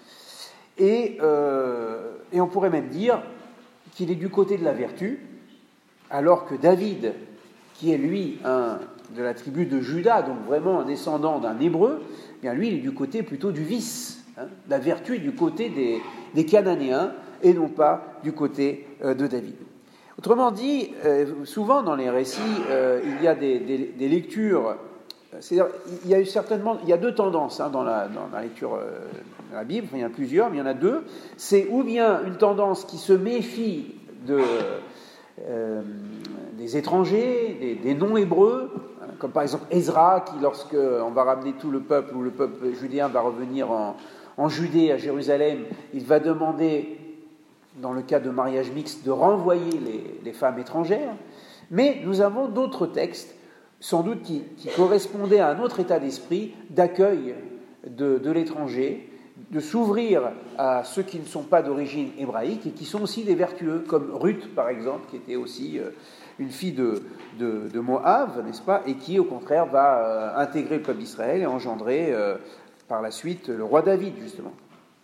et, euh, et on pourrait même dire qu'il est du côté de la vertu, alors que David, qui est lui un, de la tribu de Juda, donc vraiment un descendant d'un Hébreu, eh bien lui il est du côté plutôt du vice. Hein. La vertu est du côté des, des Cananéens, et non pas du côté euh, de David. Autrement dit, euh, souvent dans les récits, euh, il y a des, des, des lectures. C'est-à-dire, il y a eu certainement, il y a deux tendances hein, dans, la, dans la lecture euh, de la Bible, enfin, il y en a plusieurs, mais il y en a deux. C'est ou bien une tendance qui se méfie de, euh, des étrangers, des, des non-hébreux, hein, comme par exemple Ezra, qui lorsque on va ramener tout le peuple, ou le peuple judéen va revenir en, en Judée, à Jérusalem, il va demander, dans le cas de mariage mixte, de renvoyer les, les femmes étrangères. Mais nous avons d'autres textes, sans doute qui, qui correspondait à un autre état d'esprit d'accueil de, de l'étranger, de s'ouvrir à ceux qui ne sont pas d'origine hébraïque et qui sont aussi des vertueux, comme Ruth, par exemple, qui était aussi euh, une fille de, de, de Moab, n'est-ce pas, et qui, au contraire, va euh, intégrer le peuple d'Israël et engendrer euh, par la suite le roi David, justement.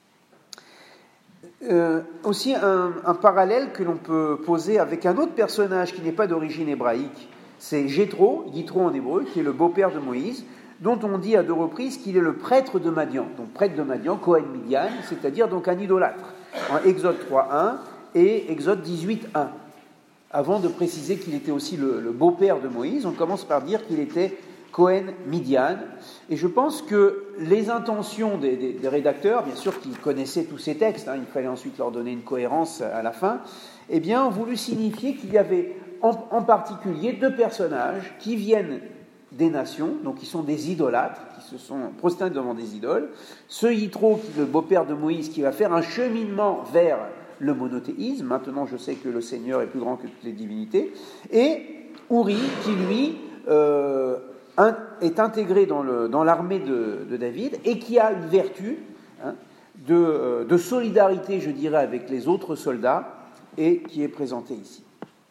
Euh, aussi un, un parallèle que l'on peut poser avec un autre personnage qui n'est pas d'origine hébraïque, c'est Jéthro, Yitro en hébreu, qui est le beau-père de Moïse, dont on dit à deux reprises qu'il est le prêtre de Madian. Donc prêtre de Madian, Cohen Midian, c'est-à-dire donc un idolâtre, en Exode trois un et Exode dix-huit un. Avant de préciser qu'il était aussi le, le beau-père de Moïse, on commence par dire qu'il était Cohen Midian. Et je pense que les intentions des, des, des rédacteurs, bien sûr qu'ils connaissaient tous ces textes, hein, il fallait ensuite leur donner une cohérence à la fin, eh bien ont voulu signifier qu'il y avait En, en particulier deux personnages qui viennent des nations, donc qui sont des idolâtres, qui se sont prosternés devant des idoles. Ce Yitro, qui est le beau-père de Moïse, qui va faire un cheminement vers le monothéisme. Maintenant, je sais que le Seigneur est plus grand que toutes les divinités. Et Ouri, qui lui euh, un, est intégré dans, le, dans l'armée de, de David et qui a une vertu hein, de, euh, de solidarité, je dirais, avec les autres soldats et qui est présenté ici.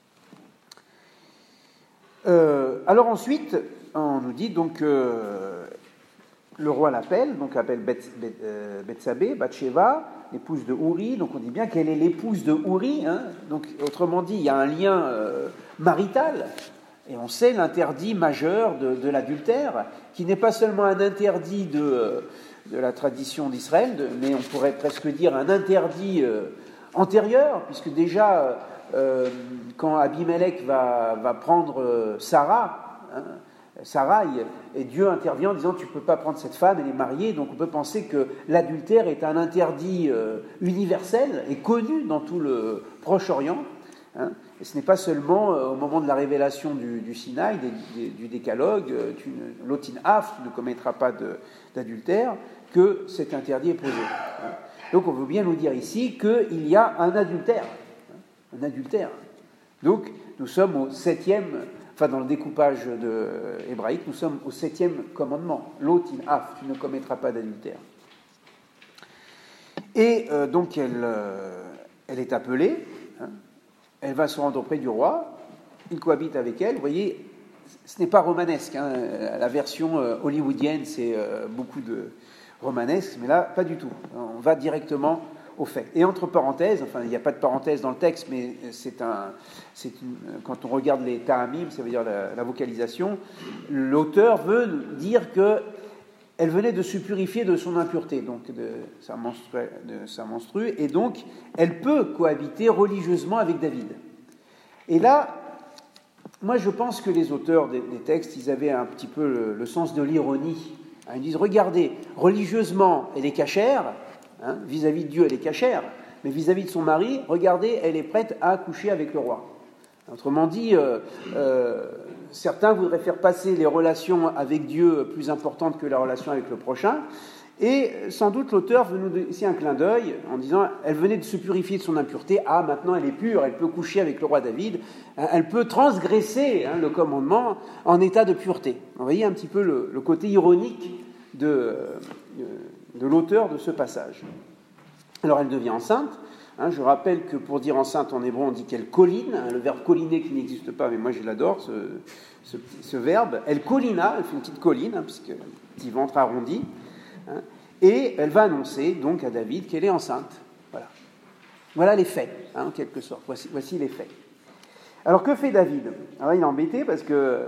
Euh, alors ensuite, on nous dit donc euh, le roi l'appelle, donc appelle Bethsabée, Bathsheba, l'épouse de Ouri. Donc on dit bien qu'elle est l'épouse de Ouri. Hein, donc autrement dit, il y a un lien euh, marital. Et on sait l'interdit majeur de, de l'adultère, qui n'est pas seulement un interdit de, de la tradition d'Israël, de, mais on pourrait presque dire un interdit euh, antérieur, puisque déjà. Euh, quand Abimelech va, va prendre euh, Sarah, hein, Sarai, et Dieu intervient en disant tu ne peux pas prendre cette femme, elle est mariée, donc on peut penser que l'adultère est un interdit euh, universel et connu dans tout le Proche-Orient. Hein, et ce n'est pas seulement euh, au moment de la révélation du, du Sinaï, des, des, du décalogue, euh, tu ne, l'otin af, tu ne commettras pas de, d'adultère, que cet interdit est posé. Hein. Donc on veut bien nous dire ici qu'il y a un adultère. Un adultère. Donc nous sommes au septième, enfin dans le découpage de, hébraïque, nous sommes au septième commandement. L'autre, il af, tu ne commettras pas d'adultère. Et euh, donc elle, euh, elle est appelée, hein, elle va se rendre auprès du roi, il cohabite avec elle. Vous voyez, ce n'est pas romanesque, hein, la version euh, hollywoodienne, c'est euh, beaucoup de romanesque, mais là, pas du tout. On va directement au fait. Et entre parenthèses, enfin, il n'y a pas de parenthèse dans le texte, mais c'est un, c'est une, quand on regarde les ta'amim, ça veut dire la, la vocalisation, l'auteur veut dire que elle venait de se purifier de son impureté, donc de sa, menstru, de sa menstrue, et donc elle peut cohabiter religieusement avec David. Et là, moi je pense que les auteurs des, des textes, ils avaient un petit peu le, le sens de l'ironie. Ils disent, regardez, religieusement, elle est cachère, hein, vis-à-vis de Dieu, elle est cachère, mais vis-à-vis de son mari, regardez, elle est prête à coucher avec le roi. Autrement dit, euh, euh, certains voudraient faire passer les relations avec Dieu plus importantes que la relation avec le prochain, et sans doute l'auteur veut nous donner ici un clin d'œil en disant, elle venait de se purifier de son impureté, ah, maintenant elle est pure, elle peut coucher avec le roi David, elle peut transgresser hein, le commandement en état de pureté. Vous voyez un petit peu le, le côté ironique de, de, de l'auteur de ce passage. Alors elle devient enceinte. Hein, je rappelle que pour dire enceinte en hébreu, on dit qu'elle colline, hein, le verbe colliner qui n'existe pas, mais moi je l'adore, ce, ce, ce verbe. Elle collina, elle fait une petite colline, hein, puisque petit ventre arrondi, hein, et elle va annoncer donc à David qu'elle est enceinte. Voilà, voilà les faits, hein, en quelque sorte. Voici, voici les faits. Alors que fait David ? Alors il est embêté parce que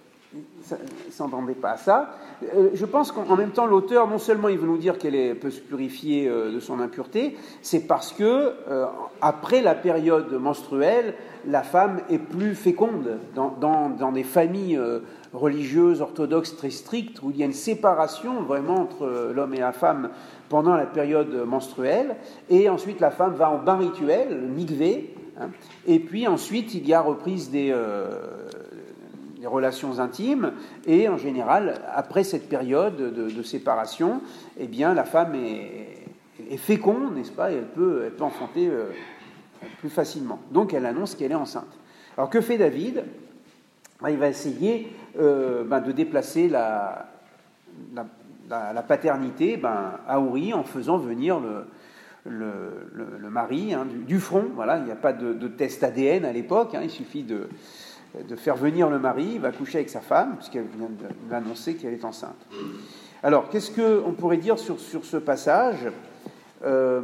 ça ne s'entendait pas à ça. Euh, je pense qu'en même temps, l'auteur, non seulement il veut nous dire qu'elle est, peut se purifier euh, de son impureté, c'est parce que, euh, après la période menstruelle, la femme est plus féconde dans, dans, dans des familles euh, religieuses, orthodoxes très strictes, où il y a une séparation vraiment entre l'homme et la femme pendant la période menstruelle, et ensuite la femme va en bain rituel, le mikvé, hein, et puis ensuite il y a reprise des... Euh, des relations intimes, et en général, après cette période de, de séparation, eh bien, la femme est, est féconde, n'est-ce pas, et elle peut, elle peut enfanter euh, plus facilement. Donc, elle annonce qu'elle est enceinte. Alors, que fait David ? Ben, il va essayer euh, ben, de déplacer la, la, la, la paternité ben, à Uri en faisant venir le, le, le, le mari hein, du, du front. Voilà, il n'y a pas de, de test A D N à l'époque, hein, il suffit de... de faire venir le mari, il va coucher avec sa femme, puisqu'elle vient d'annoncer qu'elle est enceinte. Alors, qu'est-ce qu'on pourrait dire sur, sur ce passage ? euh,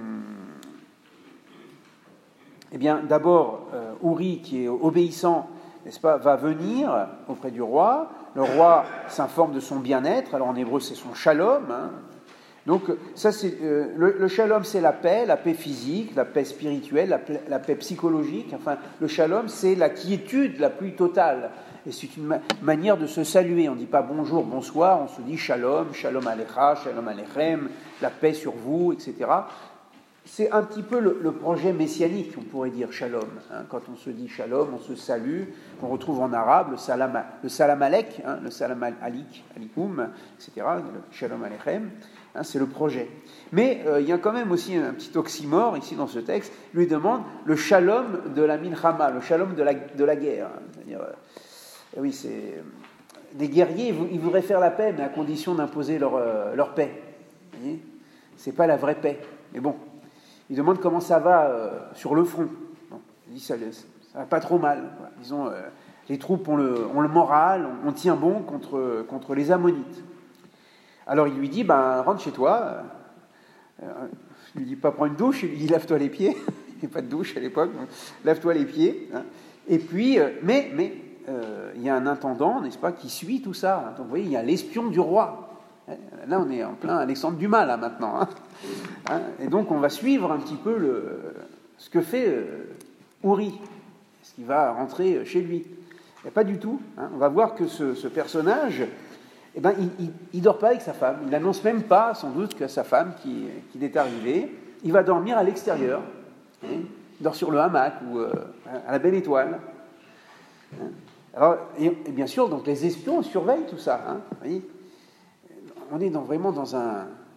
Eh bien, d'abord, euh, Uri, qui est obéissant, n'est-ce pas, va venir auprès du roi. Le roi s'informe de son bien-être. Alors, en hébreu, c'est son shalom, hein. Donc, ça, c'est, euh, le, le shalom, c'est la paix, la paix physique, la paix spirituelle, la, la paix psychologique. Enfin, le shalom, c'est la quiétude la plus totale. Et c'est une ma- manière de se saluer. On ne dit pas bonjour, bonsoir, on se dit shalom, shalom alecha, shalom alechem, la paix sur vous, et cetera. C'est un petit peu le, le projet messianique, on pourrait dire shalom. Hein. Quand on se dit shalom, on se salue, qu'on retrouve en arabe le salam, le salam alek, hein, le salam alik, alikoum, et cetera, le shalom alechem. Hein, c'est le projet. Mais euh, il y a quand même aussi un petit oxymore ici dans ce texte. Il lui demande le shalom de la milchama, le shalom de la, de la guerre. Hein. C'est-à-dire, euh, oui, c'est des guerriers, ils voudraient faire la paix, mais à condition d'imposer leur, euh, leur paix. Vous voyez ? C'est pas la vraie paix. Mais bon, il demande comment ça va euh, sur le front. Bon, il dit ça, ça va pas trop mal. Voilà. Disons, euh, les troupes ont le, ont le moral, on, on tient bon contre, contre les Ammonites. Alors il lui dit, ben, rentre chez toi. Euh, je lui dis pas prends une douche, il lui dit lave-toi les pieds. Il n'y a pas de douche à l'époque, donc lave-toi les pieds. Hein. Et puis, euh, mais, mais euh, il y a un intendant, n'est-ce pas, qui suit tout ça. Donc vous voyez, il y a l'espion du roi. Là, on est en plein Alexandre Dumas, là, maintenant. Hein. Hein. Et donc, on va suivre un petit peu le, ce que fait euh, Uri, ce qui va rentrer chez lui. Et pas du tout. Hein. On va voir que ce, ce personnage... Eh ben, il ne dort pas avec sa femme. Il n'annonce même pas, sans doute, que sa femme qui, qui est arrivée. Il va dormir à l'extérieur. Hein. Il dort sur le hamac ou euh, à la belle étoile. Hein. Alors, et, et bien sûr, donc les espions surveillent tout ça. Hein. Vous voyez, on est dans, vraiment dans un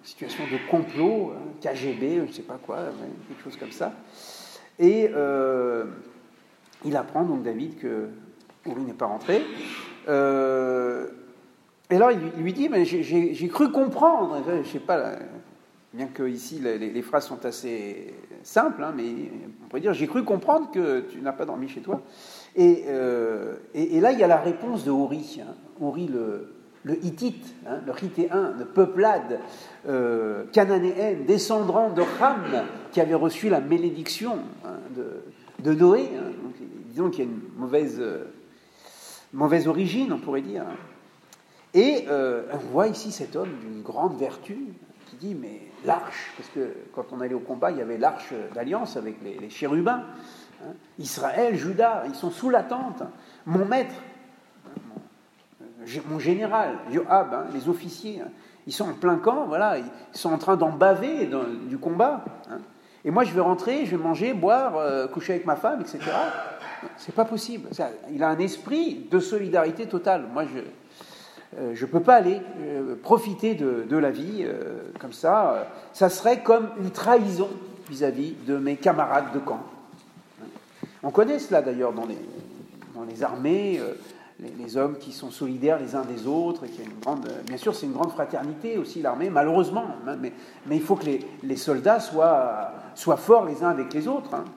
situation de complot, hein, K G B, je ne sais pas quoi, quelque chose comme ça. Et euh, il apprend donc David que Uri n'est pas rentré. Euh, et alors il, il lui dit, mais j'ai, j'ai, j'ai cru comprendre, je ne sais pas, là, bien que ici les, les phrases sont assez simples, hein, mais on pourrait dire, j'ai cru comprendre que tu n'as pas dormi chez toi. Et, euh, et, et là il y a la réponse de Uri, hein, Uri le... le Hittite, hein, le Hittéen, le peuplade euh, cananéenne, descendant de Ham, qui avait reçu la malédiction hein, de, de Noé. Hein. Donc, disons qu'il y a une mauvaise, euh, mauvaise origine, on pourrait dire. Et euh, on voit ici cet homme d'une grande vertu qui dit, mais l'arche, parce que quand on allait au combat, il y avait l'arche d'alliance avec les, les chérubins. Hein. Israël, Juda, ils sont sous la tente. Mon maître, mon général, Joab, hein, les officiers, hein, ils sont en plein camp, voilà, ils sont en train d'en baver dans, du combat. Hein. Et moi, je vais rentrer, je vais manger, boire, euh, coucher avec ma femme, et cetera. C'est pas possible. Ça, il a un esprit de solidarité totale. Moi, je euh, je peux pas aller euh, profiter de, de la vie euh, comme ça. Ça serait comme une trahison vis-à-vis de mes camarades de camp. On connaît cela d'ailleurs dans les, dans les armées. Euh, Les, les hommes qui sont solidaires les uns des autres, et qui a une grande, bien sûr c'est une grande fraternité aussi l'armée, malheureusement, hein, mais, mais il faut que les, les soldats soient, soient forts les uns avec les autres. Hein.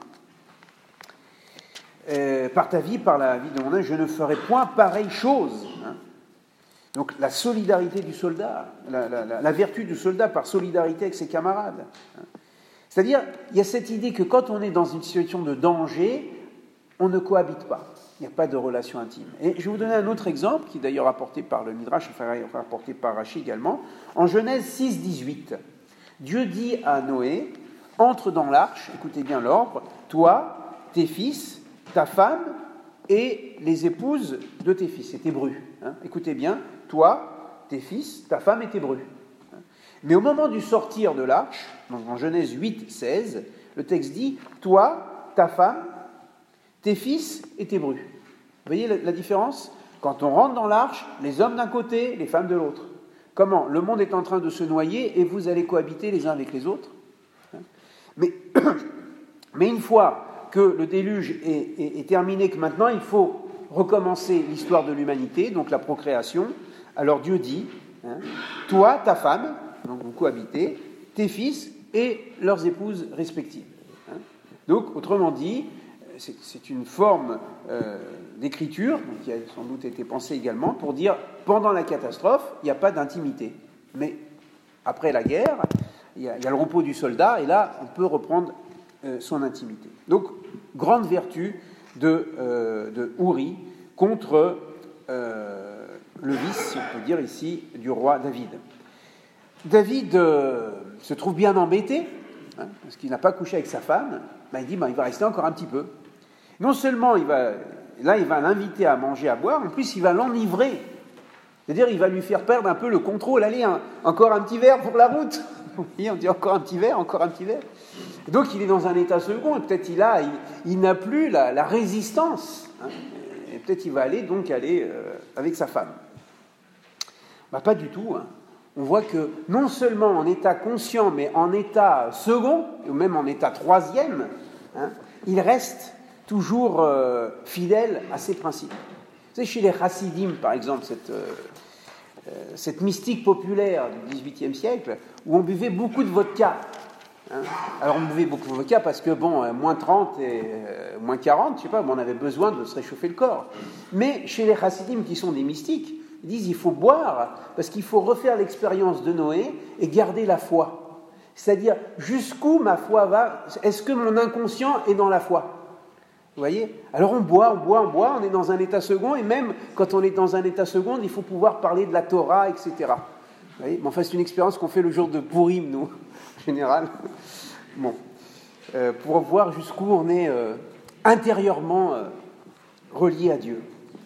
Euh, par ta vie, par la vie de mon âme, je ne ferai point pareille chose. Hein. Donc la solidarité du soldat, la, la, la, la vertu du soldat par solidarité avec ses camarades. Hein. C'est-à-dire, il y a cette idée que quand on est dans une situation de danger, on ne cohabite pas. Il n'y a pas de relation intime. Et je vais vous donner un autre exemple, qui est d'ailleurs apporté par le Midrash, enfin apporté par Rashi également. En Genèse six, dix-huit, Dieu dit à Noé, entre dans l'arche, écoutez bien l'ordre, toi, tes fils, ta femme et les épouses de tes fils. C'est hébreu. Hein. Écoutez bien, toi, tes fils, ta femme est hébreu. Mais au moment du sortir de l'arche, donc en Genèse huit, seize, le texte dit, toi, ta femme, tes fils et tes hébreux. Vous voyez la, la différence ? Quand on rentre dans l'arche, les hommes d'un côté, les femmes de l'autre. Comment ? Le monde est en train de se noyer et vous allez cohabiter les uns avec les autres. Mais, mais une fois que le déluge est, est, est terminé, que maintenant il faut recommencer l'histoire de l'humanité, donc la procréation, alors Dieu dit, hein, toi, ta femme, donc vous cohabitez, tes fils et leurs épouses respectives. Hein. Donc, autrement dit, c'est, c'est une forme euh, d'écriture, qui a sans doute été pensée également, pour dire, pendant la catastrophe, il n'y a pas d'intimité. Mais après la guerre, il y a, il y a le repos du soldat, et là, on peut reprendre euh, son intimité. Donc, grande vertu de, euh, de Uri contre euh, le vice, si on peut dire ici, du roi David. David euh, se trouve bien embêté, hein, parce qu'il n'a pas couché avec sa femme. Ben, il dit, ben, il va rester encore un petit peu. Non seulement il va, là, il va l'inviter à manger, à boire, en plus, il va l'enivrer. C'est-à-dire, il va lui faire perdre un peu le contrôle. Allez, un, encore un petit verre pour la route. Vous voyez, on dit encore un petit verre, encore un petit verre. Et donc, il est dans un état second, et peut-être il, a, il, il n'a plus la, la résistance. Hein, et peut-être il va aller, donc, aller euh, avec sa femme. Ben, pas du tout, hein. On voit que non seulement en état conscient, mais en état second, ou même en état troisième, hein, il reste toujours euh, fidèle à ses principes. Vous savez, chez les Chassidim, par exemple, cette, euh, euh, cette mystique populaire du dix-huitième siècle, où on buvait beaucoup de vodka. Hein. Alors on buvait beaucoup de vodka parce que, bon, euh, moins trente et euh, moins quarante, je sais pas, bon, on avait besoin de se réchauffer le corps. Mais chez les Chassidim, qui sont des mystiques, ils disent qu'il faut boire parce qu'il faut refaire l'expérience de Noé et garder la foi. C'est-à-dire, jusqu'où ma foi va ? Est-ce que mon inconscient est dans la foi ? Vous voyez ? Alors on boit, on boit, on boit, on est dans un état second, et même quand on est dans un état second, il faut pouvoir parler de la Torah, et cetera. Vous voyez ? Mais enfin, c'est une expérience qu'on fait le jour de Purim, nous, en général. Bon. Euh, pour voir jusqu'où on est euh, intérieurement euh, relié à Dieu.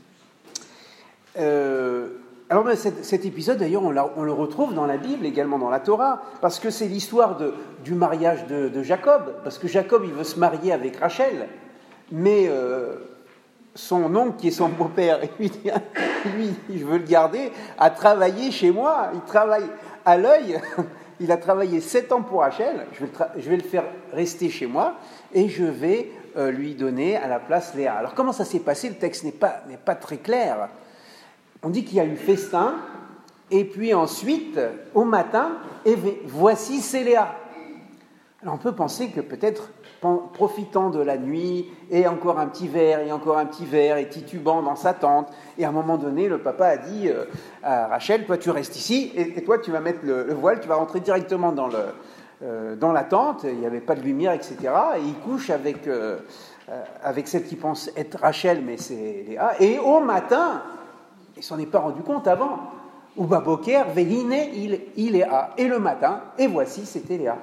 Euh, alors ben, cet, cet épisode d'ailleurs on, on le retrouve dans la Bible, également dans la Torah, parce que c'est l'histoire de, du mariage de, de Jacob, parce que Jacob il veut se marier avec Rachel, mais euh, son oncle qui est son beau-père, lui, lui je veux le garder, a travaillé chez moi, il travaille à l'œil il a travaillé sept ans pour Rachel, je vais, le tra- je vais le faire rester chez moi, et je vais euh, lui donner à la place Léa. Alors comment ça s'est passé? Le texte n'est pas, n'est pas très clair. On dit qu'il y a eu festin, et puis ensuite, au matin, et voici c'est Léa. Alors on peut penser que peut-être, profitant de la nuit, et encore un petit verre, et encore un petit verre, et titubant dans sa tente, et à un moment donné, le papa a dit euh, à Rachel, toi tu restes ici, et, et toi tu vas mettre le, le voile, tu vas rentrer directement dans, le, euh, dans la tente, il n'y avait pas de lumière, et cetera. Et il couche avec, euh, euh, avec celle qui pense être Rachel, mais c'est Léa, et au matin, il ne s'en est pas rendu compte avant, ou Baboker, Veline, il, il est A, et le matin, et voici, c'était Léa.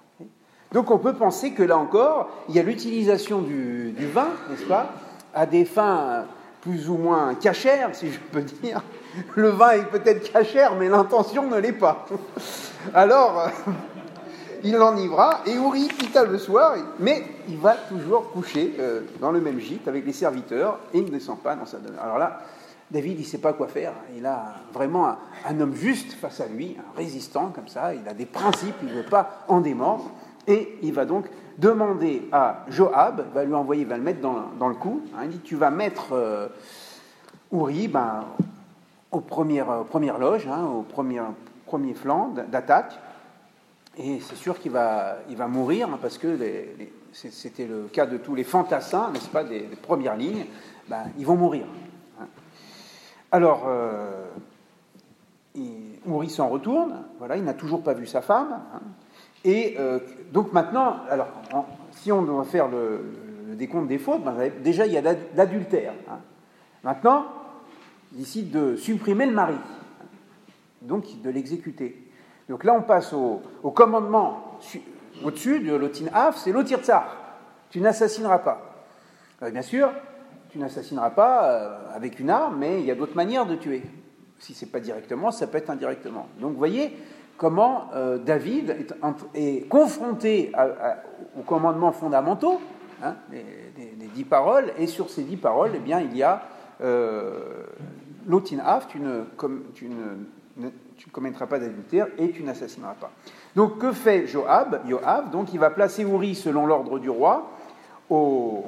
Donc on peut penser que là encore, il y a l'utilisation du, du vin, n'est-ce pas, à des fins plus ou moins cachères, si je peux dire. Le vin est peut-être cachère, mais l'intention ne l'est pas. Alors, il l'enivra, et Uri quitta le soir, mais il va toujours coucher euh, dans le même gîte avec les serviteurs, et il ne descend pas dans sa demeure. Alors là, David, il ne sait pas quoi faire. Il a vraiment un, un homme juste face à lui, un résistant comme ça, il a des principes, il ne veut pas en démordre. Et il va donc demander à Joab, il va lui envoyer, il va le mettre dans, dans le coup, hein, il dit, tu vas mettre euh, Uri ben, aux premières, aux premières loges, hein, au premier, premier flanc d'attaque, et c'est sûr qu'il va, il va mourir, hein, parce que les, les, c'était le cas de tous les fantassins, n'est-ce pas, des, des premières lignes, ben, ils vont mourir. Hein. Alors, euh, il, Uri s'en retourne, voilà, il n'a toujours pas vu sa femme, hein. Et euh, donc maintenant, alors, en, si on doit faire le, le décompte des fautes, ben, déjà il y a l'adultère. Hein. Maintenant, il décide de supprimer le mari, hein, donc de l'exécuter. Donc là, on passe au, au commandement au-dessus de l'Otin Af, c'est l'Otir Tsar. Tu n'assassineras pas. Alors, bien sûr, tu n'assassineras pas euh, avec une arme, mais il y a d'autres manières de tuer. Si ce n'est pas directement, ça peut être indirectement. Donc vous voyez comment euh, David est, est confronté à, à, aux commandements fondamentaux, hein, les, les, les dix paroles, et sur ces dix paroles, eh bien, il y a euh, l'Otin Af, tu ne, com, tu, ne, ne, tu ne commettras pas d'adultère et tu n'assassineras pas. Donc que fait Joab, Joab donc il va placer Uri selon l'ordre du roi au,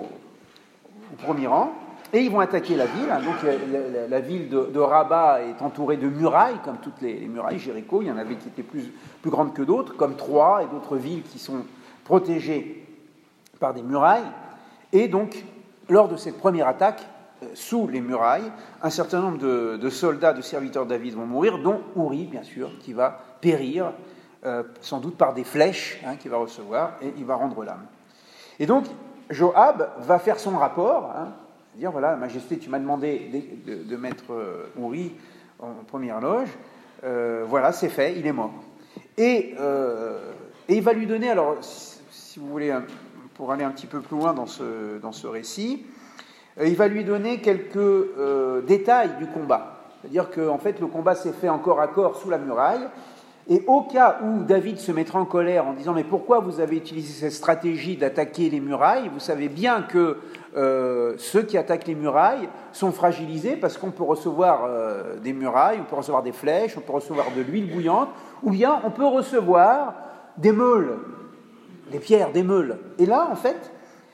au premier rang, et ils vont attaquer la ville. Donc la, la, la ville de, de Rabat est entourée de murailles, comme toutes les, les murailles. Jéricho, il y en avait qui étaient plus, plus grandes que d'autres, comme Troie et d'autres villes qui sont protégées par des murailles. Et donc, lors de cette première attaque, euh, sous les murailles, un certain nombre de, de soldats, de serviteurs de David vont mourir, dont Uri, bien sûr, qui va périr, euh, sans doute par des flèches hein, qu'il va recevoir, et il va rendre l'âme. Et donc, Joab va faire son rapport, hein, dire, voilà, Majesté, tu m'as demandé de, de, de mettre euh, Uri en première loge, euh, voilà, c'est fait, il est mort. Et, euh, et il va lui donner, alors, si, si vous voulez, pour aller un petit peu plus loin dans ce, dans ce récit, euh, il va lui donner quelques euh, détails du combat. C'est-à-dire qu'en fait, le combat s'est fait en corps à corps sous la muraille, et au cas où David se mettra en colère en disant « Mais pourquoi vous avez utilisé cette stratégie d'attaquer les murailles ? Vous savez bien que euh, ceux qui attaquent les murailles sont fragilisés parce qu'on peut recevoir euh, des murailles, on peut recevoir des flèches, on peut recevoir de l'huile bouillante, ou bien on peut recevoir des meules, des pierres, des meules. » Et là, en fait,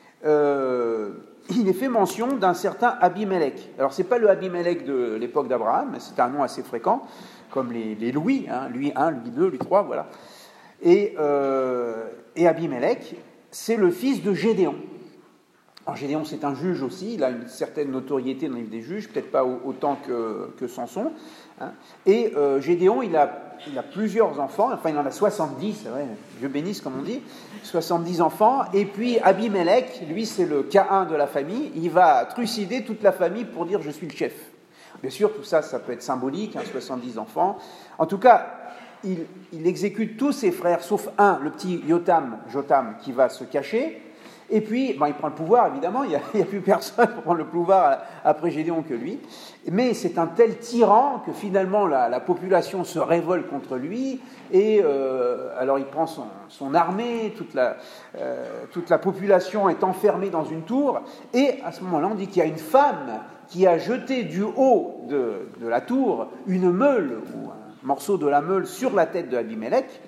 euh, il est fait mention d'un certain Abimelech. Alors, ce n'est pas le Abimelech de l'époque d'Abraham, mais c'est un nom assez fréquent, comme les, les Louis, hein, Louis un, Louis deux, Louis trois, voilà. Et, euh, et Abimelech, c'est le fils de Gédéon. Alors Gédéon, c'est un juge aussi, il a une certaine notoriété dans le livre des juges, peut-être pas autant que, que Samson. Hein. Et euh, Gédéon, il a, il a plusieurs enfants, enfin il en a soixante-dix, c'est vrai, Dieu bénisse comme on dit, soixante-dix enfants, et puis Abimelech, lui c'est le K un de la famille, il va trucider toute la famille pour dire « je suis le chef ». Bien sûr, tout ça, ça peut être symbolique, hein, soixante-dix enfants. En tout cas, il, il exécute tous ses frères, sauf un, le petit Jotam, Jotam, qui va se cacher. Et puis, ben, il prend le pouvoir, évidemment, il n'y a, a plus personne pour prendre le pouvoir après Gédéon que lui. Mais c'est un tel tyran que finalement, la, la population se révolte contre lui. Et euh, alors, il prend son, son armée, toute la, euh, toute la population est enfermée dans une tour. Et à ce moment-là, on dit qu'il y a une femme qui a jeté du haut de, de la tour une meule, ou un morceau de la meule, sur la tête de Abimelech,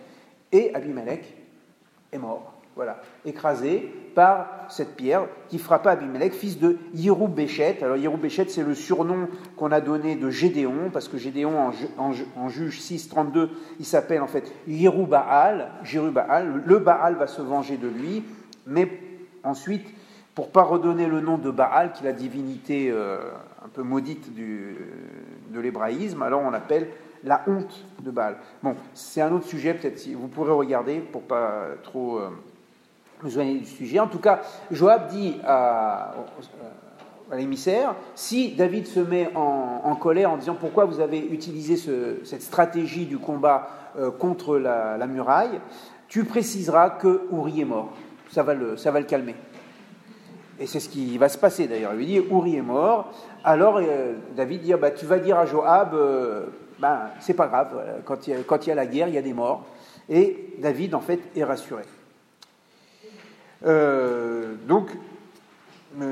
Et Abimelech est mort, voilà, écrasé par cette pierre qui frappa Abimelech, fils de Yérub-Béchet. Alors Yérub-Béchet, c'est le surnom qu'on a donné de Gédéon, parce que Gédéon, en, en, en Juge six, trente-deux, il s'appelle en fait Yérub-Baal. Jérub-Baal. Le Baal va se venger de lui, mais ensuite, pour ne pas redonner le nom de Baal, qui est la divinité euh, un peu maudite du, de l'hébraïsme, alors on l'appelle la honte de Baal. Bon, c'est un autre sujet, peut-être si vous pourrez regarder pour pas trop euh, vous éloigner du sujet. En tout cas, Joab dit à, à l'émissaire, si David se met en, en colère en disant pourquoi vous avez utilisé ce, cette stratégie du combat euh, contre la, la muraille, tu préciseras que Ouri est mort. Ça va le, ça va le calmer. Et c'est ce qui va se passer d'ailleurs. Il lui dit Ouri est mort. Alors euh, David dit bah, tu vas dire à Joab euh, ben, c'est pas grave, quand il, y a, quand il y a la guerre, il y a des morts. Et David, en fait, est rassuré. Euh, donc, euh,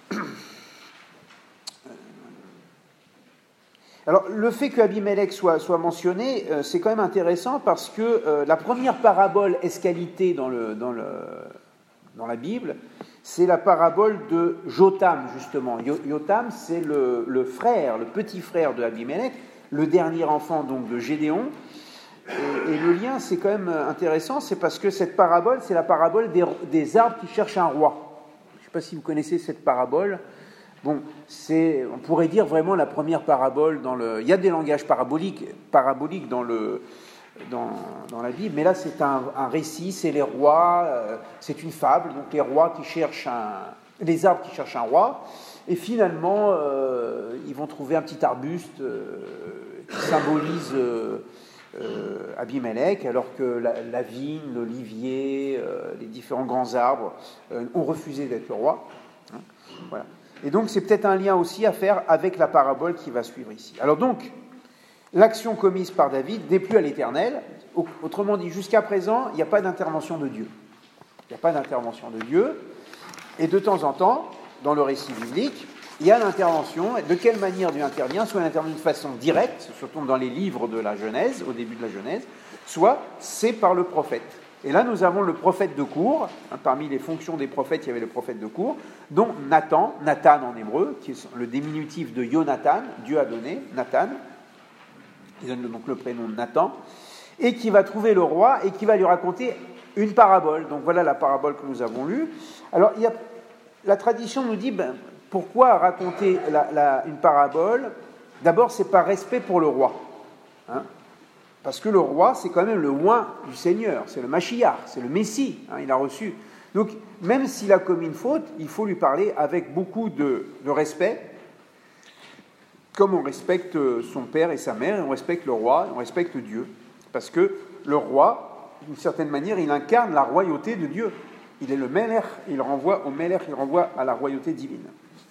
alors, le fait que Abimelech soit, soit mentionné, euh, c'est quand même intéressant parce que euh, la première parabole escalitée dans, le, dans, le, dans la Bible, c'est la parabole de Jotham, justement. Jotham, c'est le, le frère, le petit frère de Abimelech, le dernier enfant donc de Gédéon. Et, et le lien, c'est quand même intéressant, c'est parce que cette parabole, c'est la parabole des, des arbres qui cherchent un roi. Je ne sais pas si vous connaissez cette parabole. Bon, c'est, on pourrait dire vraiment la première parabole dans le... Il y a des langages paraboliques, paraboliques dans, le, dans, dans la Bible, mais là, c'est un, un récit, c'est les rois, euh, c'est une fable, donc les rois qui cherchent un... les arbres qui cherchent un roi. Et finalement, euh, ils vont trouver un petit arbuste euh, qui symbolise euh, euh, Abimelech, alors que la, la vigne, l'olivier, euh, les différents grands arbres euh, ont refusé d'être le roi. Hein, voilà. Et donc, c'est peut-être un lien aussi à faire avec la parabole qui va suivre ici. Alors donc, l'action commise par David déplut à l'Éternel. Autrement dit, jusqu'à présent, il n'y a pas d'intervention de Dieu. Il n'y a pas d'intervention de Dieu. Et de temps en temps, dans le récit biblique, il y a l'intervention. De quelle manière Dieu intervient ? Soit il intervient de façon directe, surtout dans les livres de la Genèse, au début de la Genèse, soit c'est par le prophète. Et là, nous avons le prophète de cour. Hein, parmi les fonctions des prophètes, il y avait le prophète de cour, dont Nathan, Nathan en hébreu, qui est le diminutif de Jonathan, Dieu a donné, Nathan. Il donne donc le prénom de Nathan, et qui va trouver le roi et qui va lui raconter une parabole. Donc voilà la parabole que nous avons lue. Alors, il y a, la tradition nous dit, ben, pourquoi raconter la, la, une parabole ? D'abord, c'est par respect pour le roi. Hein ? Parce que le roi, c'est quand même le oint du Seigneur, c'est le Mashiach, c'est le Messie, hein, il a reçu. Donc, même s'il a commis une faute, il faut lui parler avec beaucoup de, de respect, comme on respecte son père et sa mère, et on respecte le roi, et on respecte Dieu. Parce que le roi, d'une certaine manière, il incarne la royauté de Dieu. Il est le Melech, il renvoie au Melech, il renvoie à la royauté divine.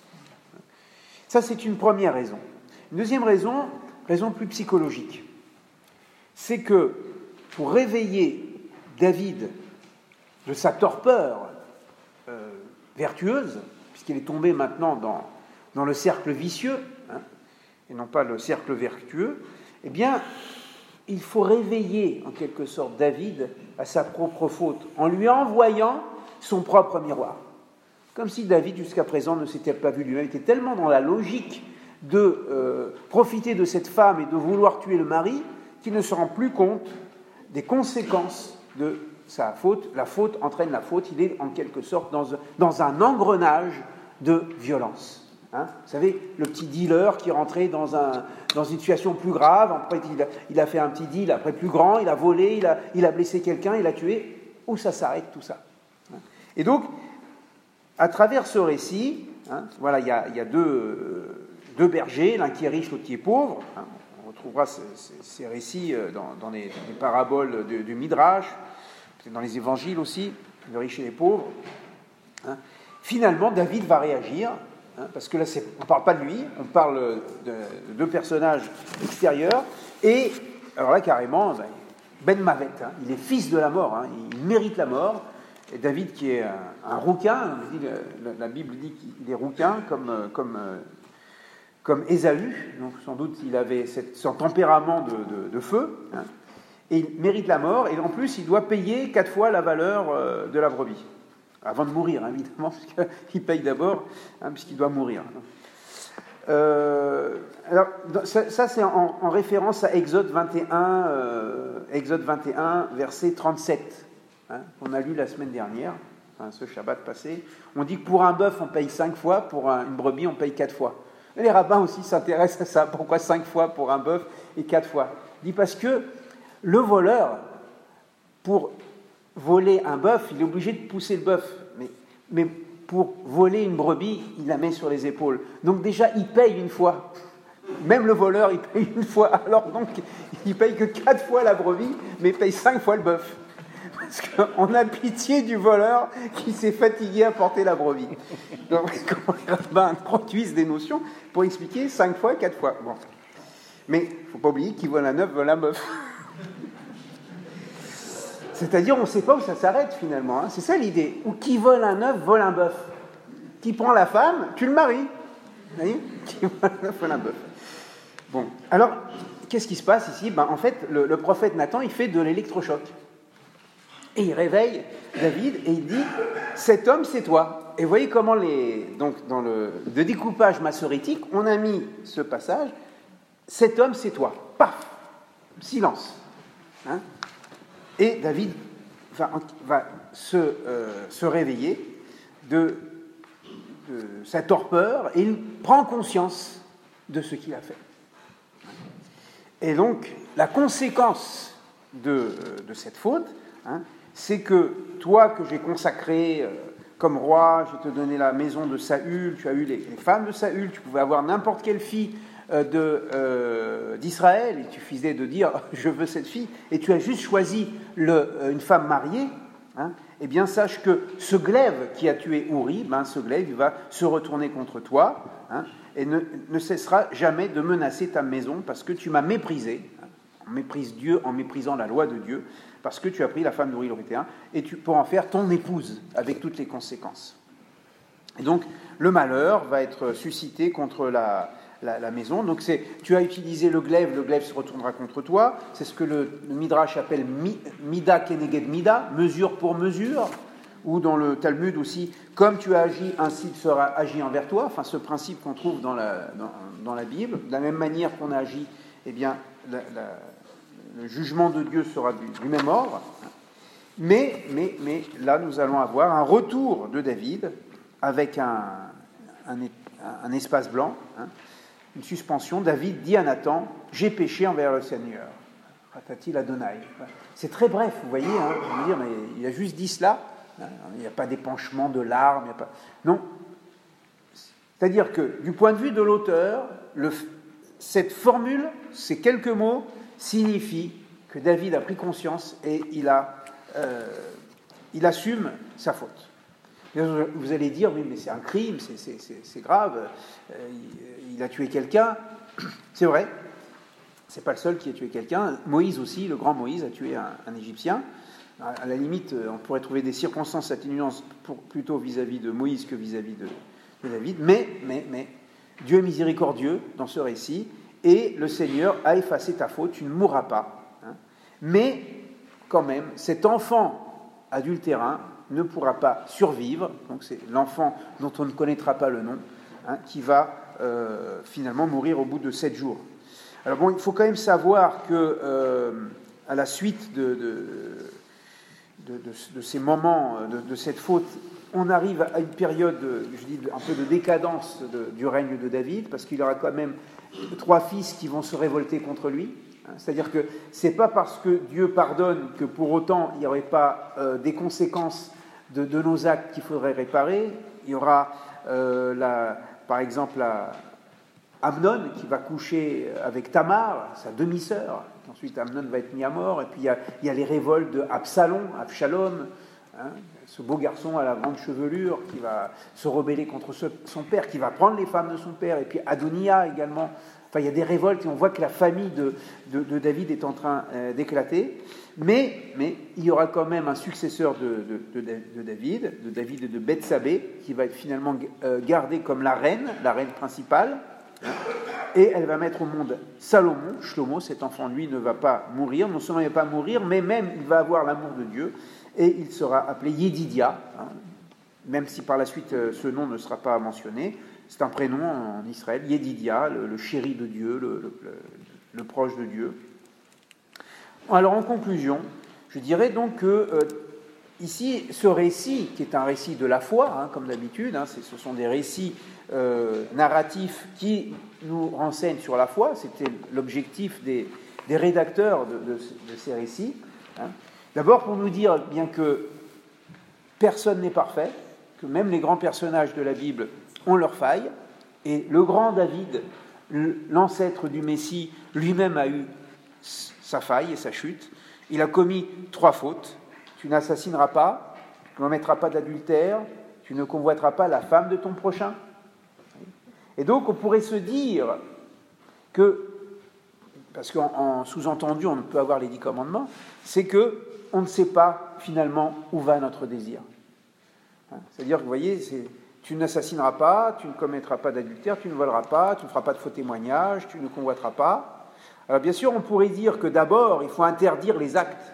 Ça, c'est une première raison. Une deuxième raison, raison plus psychologique, c'est que pour réveiller David de sa torpeur euh, vertueuse, puisqu'il est tombé maintenant dans, dans le cercle vicieux, hein, et non pas le cercle vertueux, eh bien, il faut réveiller en quelque sorte David à sa propre faute, en lui envoyant son propre miroir. Comme si David, jusqu'à présent, ne s'était pas vu lui-même, était tellement dans la logique de euh, profiter de cette femme et de vouloir tuer le mari, qu'il ne se rend plus compte des conséquences de sa faute. La faute entraîne la faute, il est en quelque sorte dans, dans un engrenage de violence. Hein, vous savez, le petit dealer qui est rentré dans, un, dans une situation plus grave, après il a, il a fait un petit deal, après plus grand, il a volé, il a, il a blessé quelqu'un, il a tué, où ça s'arrête tout ça. Et donc, à travers ce récit, hein, voilà, il y a, il y a deux, deux bergers, l'un qui est riche, l'autre qui est pauvre. Hein, on retrouvera ces, ces, ces récits dans, dans les, les paraboles du, du Midrash, peut-être dans les évangiles aussi, le riche et les pauvres. Hein. Finalement, David va réagir. Hein, parce que là, c'est, on ne parle pas de lui, on parle de, de deux personnages extérieurs, et alors là, carrément, ben, Ben Mavet, hein, il est fils de la mort, hein, il mérite la mort, et David qui est un, un rouquin, on dit, la, la Bible dit qu'il est rouquin, comme, comme, comme Ésaü, donc sans doute il avait cette, son tempérament de, de, de feu, hein, et il mérite la mort, et en plus, il doit payer quatre fois la valeur euh, de la brebis. Avant de mourir, hein, évidemment, puisqu'il paye d'abord, hein, puisqu'il doit mourir. Euh, alors, ça, ça c'est en, en référence à Exode vingt et un, euh, Exode vingt et un, verset trente-sept, hein, qu'on a lu la semaine dernière, hein, ce Shabbat passé. On dit que pour un bœuf, on paye cinq fois, pour un, une brebis, on paye quatre fois. Et les rabbins aussi s'intéressent à ça. Pourquoi cinq fois pour un bœuf et quatre fois? Il dit parce que le voleur, pour voler un bœuf, il est obligé de pousser le bœuf. Mais, mais pour voler une brebis, il la met sur les épaules. Donc déjà, il paye une fois. Même le voleur, il paye une fois. Alors donc, il paye que quatre fois la brebis, mais il paye cinq fois le bœuf. Parce qu'on a pitié du voleur qui s'est fatigué à porter la brebis. Donc, quand les rabbins introduisent des notions pour expliquer cinq fois, quatre fois. Bon. Mais il ne faut pas oublier qui vole un œuf, vole un bœuf. C'est-à-dire, on ne sait pas où ça s'arrête finalement. Hein. C'est ça l'idée. Ou qui vole un œuf, vole un bœuf. Qui prend la femme, tu le maries. Vous voyez ? Qui vole un œuf, vole un bœuf. Bon. Alors, qu'est-ce qui se passe ici ? Ben, en fait, le, le prophète Nathan, il fait de l'électrochoc. Et il réveille David et il dit « Cet homme, c'est toi ». Et vous voyez comment, les, donc, dans le de découpage massorétique, on a mis ce passage « Cet homme, c'est toi ». Paf ! Silence. Hein ? Et David va, va se, euh, se réveiller de, de sa torpeur et il prend conscience de ce qu'il a fait. Et donc, la conséquence de, de cette faute, hein, c'est que toi que j'ai consacré euh, comme roi, j'ai te donné la maison de Saül, tu as eu les, les femmes de Saül, tu pouvais avoir n'importe quelle fille euh, de, euh, d'Israël, il suffisait de dire « je veux cette fille », et tu as juste choisi le, euh, une femme mariée, hein, eh bien sache que ce glaive qui a tué Ouri, ben, ce glaive il va se retourner contre toi, hein, et ne, ne cessera jamais de menacer ta maison parce que tu m'as méprisé, hein, on méprise Dieu en méprisant la loi de Dieu, parce que tu as pris la femme d'Ouri l'Horréthéen, et tu pour en faire ton épouse, avec toutes les conséquences. Et donc, le malheur va être suscité contre la, la, la maison. Donc, c'est, tu as utilisé le glaive, le glaive se retournera contre toi. C'est ce que le, le Midrash appelle mi, Mida Keneged Mida, mesure pour mesure, ou dans le Talmud aussi, comme tu as agi, ainsi sera agi envers toi. Enfin, ce principe qu'on trouve dans la, dans, dans la Bible. De la même manière qu'on a agi, eh bien, la, la, le jugement de Dieu sera du, du même ordre. Mais, mais, mais là, nous allons avoir un retour de David avec un, un, un espace blanc, hein, une suspension. David dit à Nathan « J'ai péché envers le Seigneur. » Ratati Adonai. C'est très bref, vous voyez. Hein, je veux dire, mais il a juste dit cela. Hein, il n'y a pas d'épanchement de larmes. Il n'y a pas... Non. C'est-à-dire que, du point de vue de l'auteur, le, cette formule, ces quelques mots, signifie que David a pris conscience et il, a, euh, il assume sa faute. Vous allez dire, oui, mais c'est un crime, c'est, c'est, c'est, c'est grave, euh, il, il a tué quelqu'un. C'est vrai, c'est pas le seul qui a tué quelqu'un. Moïse aussi, le grand Moïse, a tué un, un Égyptien. À la limite, on pourrait trouver des circonstances atténuantes pour, plutôt vis-à-vis de Moïse que vis-à-vis de, de David. Mais, mais, mais, Dieu est miséricordieux dans ce récit. Et le Seigneur a effacé ta faute, tu ne mourras pas. Hein. Mais, quand même, cet enfant adultérin ne pourra pas survivre, donc c'est l'enfant dont on ne connaîtra pas le nom, hein, qui va euh, finalement mourir au bout de sept jours. Alors bon, il faut quand même savoir que, euh, à la suite de, de, de, de, de ces moments, de, de cette faute, on arrive à une période, je dis, un peu de décadence de, du règne de David, parce qu'il y aura quand même trois fils qui vont se révolter contre lui. C'est-à-dire que ce n'est pas parce que Dieu pardonne que pour autant il n'y aurait pas euh, des conséquences de, de nos actes qu'il faudrait réparer. Il y aura, euh, la, par exemple, la, Amnon qui va coucher avec Tamar, sa demi-sœur. Ensuite, Amnon va être mis à mort. Et puis il y a, il y a les révoltes de Absalom, Abshalom, hein, ce beau garçon à la grande chevelure qui va se rebeller contre ce, son père, qui va prendre les femmes de son père. Et puis Adonia également. Enfin, il y a des révoltes et on voit que la famille de, de, de David est en train euh, d'éclater. Mais, mais il y aura quand même un successeur de, de, de, de David, de David et de Bethsabée, qui va être finalement euh, gardé comme la reine, la reine principale. Et elle va mettre au monde Salomon. Shlomo, cet enfant, lui, ne va pas mourir. Non seulement il ne va pas mourir, mais même il va avoir l'amour de Dieu. Et il sera appelé Yedidia, hein, même si par la suite ce nom ne sera pas mentionné. C'est un prénom en Israël, Yedidia, le, le chéri de Dieu, le, le, le, le proche de Dieu. Alors en conclusion, je dirais donc que euh, ici, ce récit, qui est un récit de la foi, hein, comme d'habitude, hein, ce sont des récits euh, narratifs qui nous renseignent sur la foi, c'était l'objectif des, des rédacteurs de, de, de ces récits. Hein. D'abord pour nous dire bien que personne n'est parfait, que même les grands personnages de la Bible ont leurs failles, et le grand David, l'ancêtre du Messie, lui-même a eu sa faille et sa chute. Il a commis trois fautes. Tu n'assassineras pas, tu ne commettras pas d'adultère, tu ne convoiteras pas la femme de ton prochain. Et donc on pourrait se dire que, parce qu'en sous-entendu on peut avoir les dix commandements, c'est que on ne sait pas finalement où va notre désir. C'est-à-dire que vous voyez, c'est, tu n'assassineras pas, tu ne commettras pas d'adultère, tu ne voleras pas, tu ne feras pas de faux témoignages, tu ne convoiteras pas. Alors bien sûr on pourrait dire que d'abord il faut interdire les actes.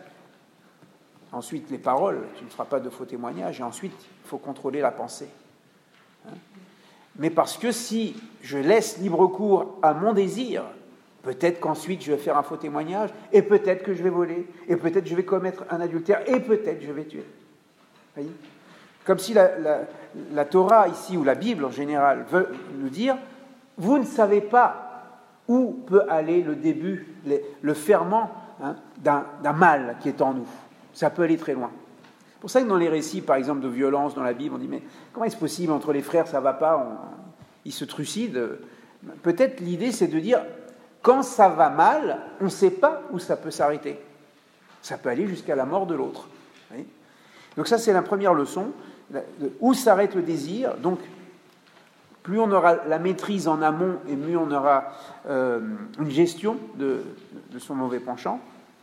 Ensuite, les paroles, tu ne feras pas de faux témoignages, et ensuite, il faut contrôler la pensée. Hein? Mais parce que si je laisse libre cours à mon désir, peut-être qu'ensuite je vais faire un faux témoignage, et peut-être que je vais voler, et peut-être que je vais commettre un adultère, et peut-être que je vais tuer. Vous voyez ? Comme si la, la, la Torah ici, ou la Bible en général, veut nous dire, vous ne savez pas où peut aller le début, les, le ferment hein, d'un, d'un mal qui est en nous. Ça peut aller très loin. C'est pour ça que dans les récits, par exemple, de violence dans la Bible, on dit, mais comment est-ce possible, entre les frères, ça ne va pas, on, ils se trucident. Peut-être l'idée, c'est de dire, quand ça va mal, on ne sait pas où ça peut s'arrêter. Ça peut aller jusqu'à la mort de l'autre. Oui. Donc ça, c'est la première leçon. Où s'arrête le désir. Donc, plus on aura la maîtrise en amont, et mieux on aura euh, une gestion de, de son mauvais penchant.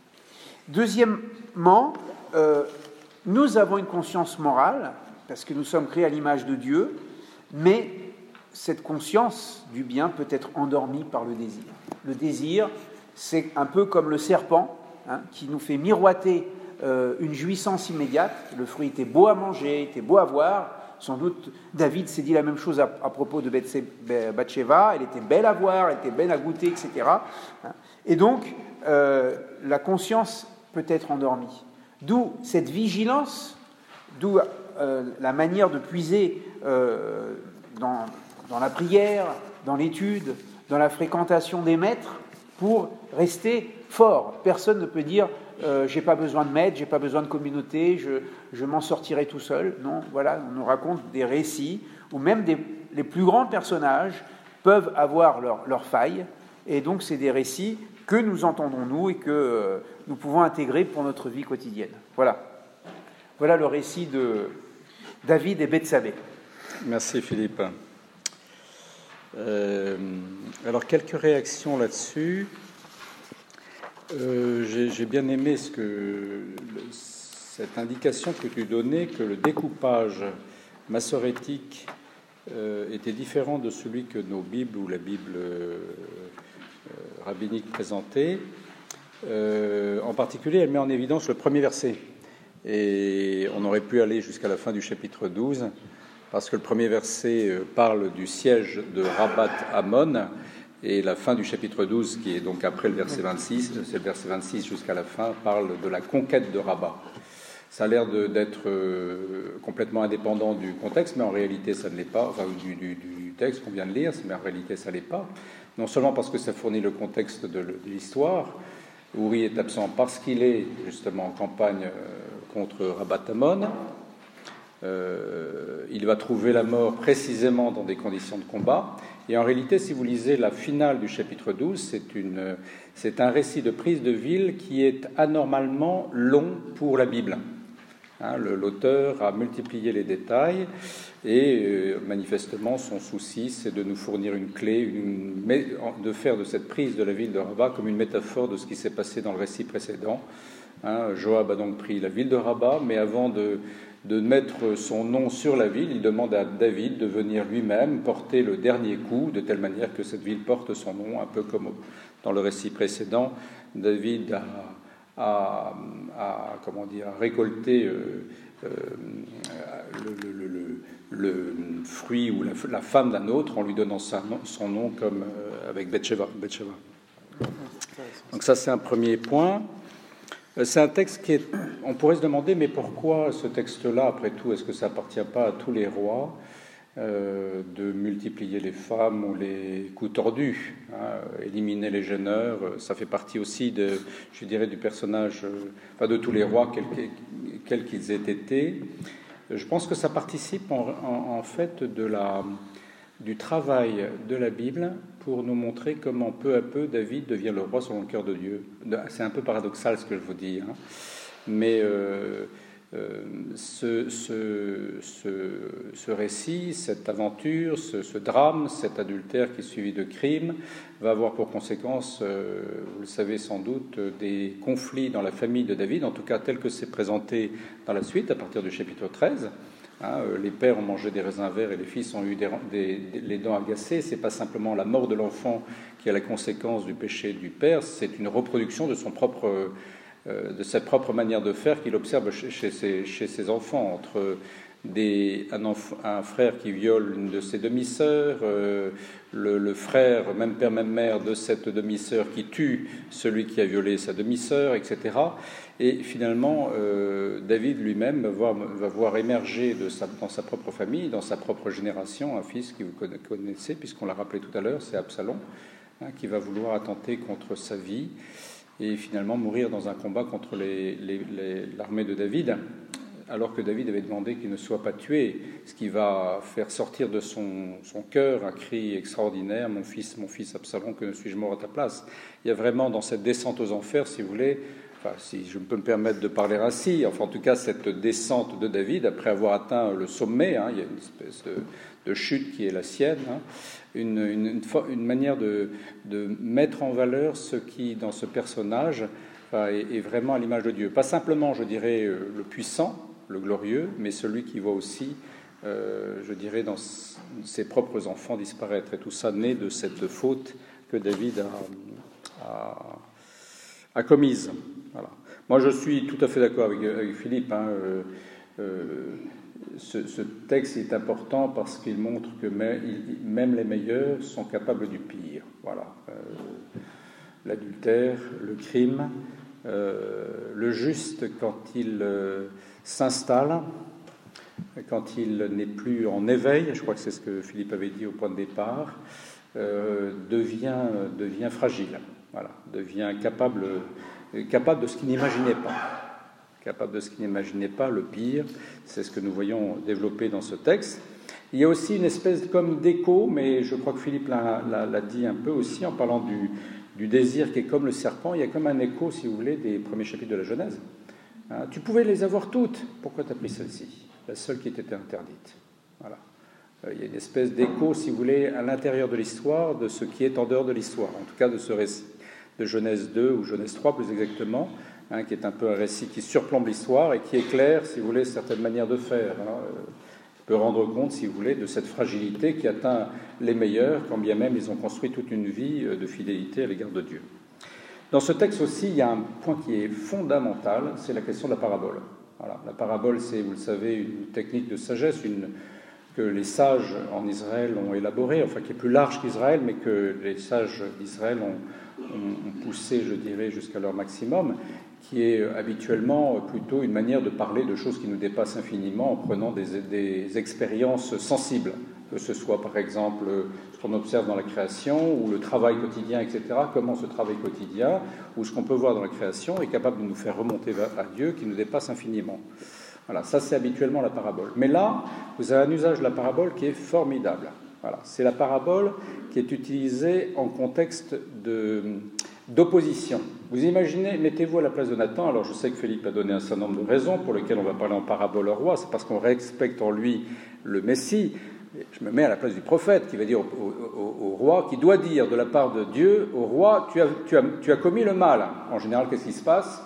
Deuxièmement, euh, nous avons une conscience morale, parce que nous sommes créés à l'image de Dieu, mais cette conscience du bien peut être endormie par le désir. Le désir, c'est un peu comme le serpent, hein, qui nous fait miroiter euh, une jouissance immédiate. Le fruit était beau à manger, était beau à voir. Sans doute, David s'est dit la même chose à, à propos de Bathsheba. Elle était belle à voir, elle était belle à goûter, et cetera. Et donc, euh, la conscience peut être endormie. D'où cette vigilance, d'où euh, la manière de puiser euh, dans, dans la prière, dans l'étude, dans la fréquentation des maîtres, pour rester fort. Personne ne peut dire euh, « j'ai pas besoin de maître, j'ai pas besoin de communauté, je, je m'en sortirai tout seul ». Non, voilà, on nous raconte des récits où même des, les plus grands personnages peuvent avoir leurs leur failles, et donc c'est des récits que nous entendons nous et que euh, nous pouvons intégrer pour notre vie quotidienne. Voilà. Voilà le récit de David et Bethsabée. Merci Philippe. Euh, alors quelques réactions là-dessus. Euh, j'ai, j'ai bien aimé ce que, cette indication que tu donnais, que le découpage massorétique euh, était différent de celui que nos Bibles ou la Bible euh, rabbinique présentait. Euh, en particulier, elle met en évidence le premier verset. Et on aurait pu aller jusqu'à la fin du chapitre douze, parce que le premier verset parle du siège de Rabat Ammon, et la fin du chapitre douze, qui est donc après le verset vingt-six, c'est le verset vingt-six jusqu'à la fin, parle de la conquête de Rabat. Ça a l'air de, d'être euh, complètement indépendant du contexte, mais en réalité, ça ne l'est pas, enfin, du, du, du texte qu'on vient de lire, mais en réalité, ça ne l'est pas. Non seulement parce que ça fournit le contexte de, de l'histoire, Uri est absent parce qu'il est justement en campagne euh, contre Rabat Ammon. Euh, il va trouver la mort précisément dans des conditions de combat. Et en réalité, si vous lisez la finale du chapitre douze, c'est, une, c'est un récit de prise de ville qui est anormalement long pour la Bible. Hein, le, l'auteur a multiplié les détails et euh, manifestement son souci c'est de nous fournir une clé, une, de faire de cette prise de la ville de Rabat comme une métaphore de ce qui s'est passé dans le récit précédent. Hein, Joab a donc pris la ville de Rabat, mais avant de, de mettre son nom sur la ville. Il demande à David de venir lui-même porter le dernier coup, de telle manière que cette ville porte son nom, un peu comme dans le récit précédent. David a, a, a comment dire, a récolté euh, euh, le, le, le, le fruit ou la, la femme d'un autre en lui donnant sa, son nom, comme euh, avec Bathsheba. Donc ça, c'est un premier point. C'est un texte qui est... On pourrait se demander, mais pourquoi ce texte-là, après tout, est-ce que ça appartient pas à tous les rois euh, de multiplier les femmes ou les coups tordus, hein, éliminer les jeûneurs? Ça fait partie aussi, de, je dirais, du personnage, euh, enfin de tous les rois, quels, quels qu'ils aient été. Je pense que ça participe en, en, en fait de la, du travail de la Bible pour nous montrer comment peu à peu David devient le roi selon le cœur de Dieu. C'est un peu paradoxal ce que je vous dis, hein. Mais euh, euh, ce, ce, ce, ce récit, cette aventure, ce, ce drame, cet adultère qui est suivi de crime, va avoir pour conséquence, euh, vous le savez sans doute, des conflits dans la famille de David, en tout cas tel que c'est présenté dans la suite, à partir du chapitre treize. Hein, les pères ont mangé des raisins verts et les fils ont eu des, des, des, les dents agacées. C'est pas simplement la mort de l'enfant qui est la conséquence du péché du père, c'est une reproduction de son propre, euh, de sa propre manière de faire qu'il observe chez, chez, ses, chez ses enfants, entre des, un, enf, un frère qui viole une de ses demi-sœurs, euh, le, le frère, même père, même mère de cette demi-sœur qui tue celui qui a violé sa demi-sœur, et cetera. Et finalement, euh, David lui-même va voir, va voir émerger de sa, dans sa propre famille, dans sa propre génération, un fils que vous connaissez, puisqu'on l'a rappelé tout à l'heure, c'est Absalom, hein, qui va vouloir attenter contre sa vie et finalement mourir dans un combat contre les, les, les, l'armée de David, alors que David avait demandé qu'il ne soit pas tué, ce qui va faire sortir de son, son cœur un cri extraordinaire, « Mon fils, mon fils Absalom, que ne suis-je mort à ta place ?» Il y a vraiment dans cette descente aux enfers, si vous voulez, enfin, si je peux me permettre de parler ainsi, enfin en tout cas cette descente de David, après avoir atteint le sommet, hein, il y a une espèce de, de chute qui est la sienne, hein, une, une, une, une manière de, de mettre en valeur ce qui, dans ce personnage, enfin, est, est vraiment à l'image de Dieu. Pas simplement, je dirais, le puissant, le glorieux, mais celui qui voit aussi, euh, je dirais, dans ses propres enfants disparaître. Et tout ça naît de cette faute que David a, a, a commise. Voilà. Moi, je suis tout à fait d'accord avec, avec Philippe. Hein, euh, euh, ce, ce texte est important parce qu'il montre que même les meilleurs sont capables du pire. Voilà. Euh, l'adultère, le crime, euh, le juste quand il euh, s'installe, quand il n'est plus en éveil, je crois que c'est ce que Philippe avait dit au point de départ, euh, devient, devient fragile, voilà, devient capable, capable de ce qu'il n'imaginait pas. Capable de ce qu'il n'imaginait pas, le pire, c'est ce que nous voyons développer dans ce texte. Il y a aussi une espèce comme d'écho, mais je crois que Philippe l'a, l'a, l'a dit un peu aussi en parlant du, du désir qui est comme le serpent. Il y a comme un écho, si vous voulez, des premiers chapitres de la Genèse. Hein, tu pouvais les avoir toutes, pourquoi tu as pris celle-ci, la seule qui t'était interdite. Voilà. Euh, il y a une espèce d'écho, si vous voulez, à l'intérieur de l'histoire, de ce qui est en dehors de l'histoire, en tout cas de ce récit de Genèse deux ou Genèse trois plus exactement, hein, qui est un peu un récit qui surplombe l'histoire et qui éclaire, si vous voulez, certaines manières de faire. Hein, euh, peut rendre compte, si vous voulez, de cette fragilité qui atteint les meilleurs, quand bien même ils ont construit toute une vie de fidélité à l'égard de Dieu. Dans ce texte aussi, il y a un point qui est fondamental, c'est la question de la parabole. Voilà. La parabole, c'est, vous le savez, une technique de sagesse, une, que les sages en Israël ont élaborée, enfin qui est plus large qu'Israël, mais que les sages d'Israël ont, ont, ont poussé, je dirais, jusqu'à leur maximum, qui est habituellement plutôt une manière de parler de choses qui nous dépassent infiniment en prenant des, des expériences sensibles, que ce soit par exemple ce qu'on observe dans la création ou le travail quotidien, et cetera, comment ce travail quotidien ou ce qu'on peut voir dans la création est capable de nous faire remonter à Dieu qui nous dépasse infiniment. Voilà, ça c'est habituellement la parabole. Mais là, vous avez un usage de la parabole qui est formidable. Voilà, c'est la parabole qui est utilisée en contexte de... d'opposition. Vous imaginez, mettez-vous à la place de Nathan. Alors je sais que Philippe a donné un certain nombre de raisons pour lesquelles on va parler en parabole au roi, c'est parce qu'on respecte en lui le Messie. Je me mets à la place du prophète qui va dire au, au, au roi, qui doit dire de la part de Dieu au roi, tu as, tu as, tu as commis le mal. En général, qu'est-ce qui se passe?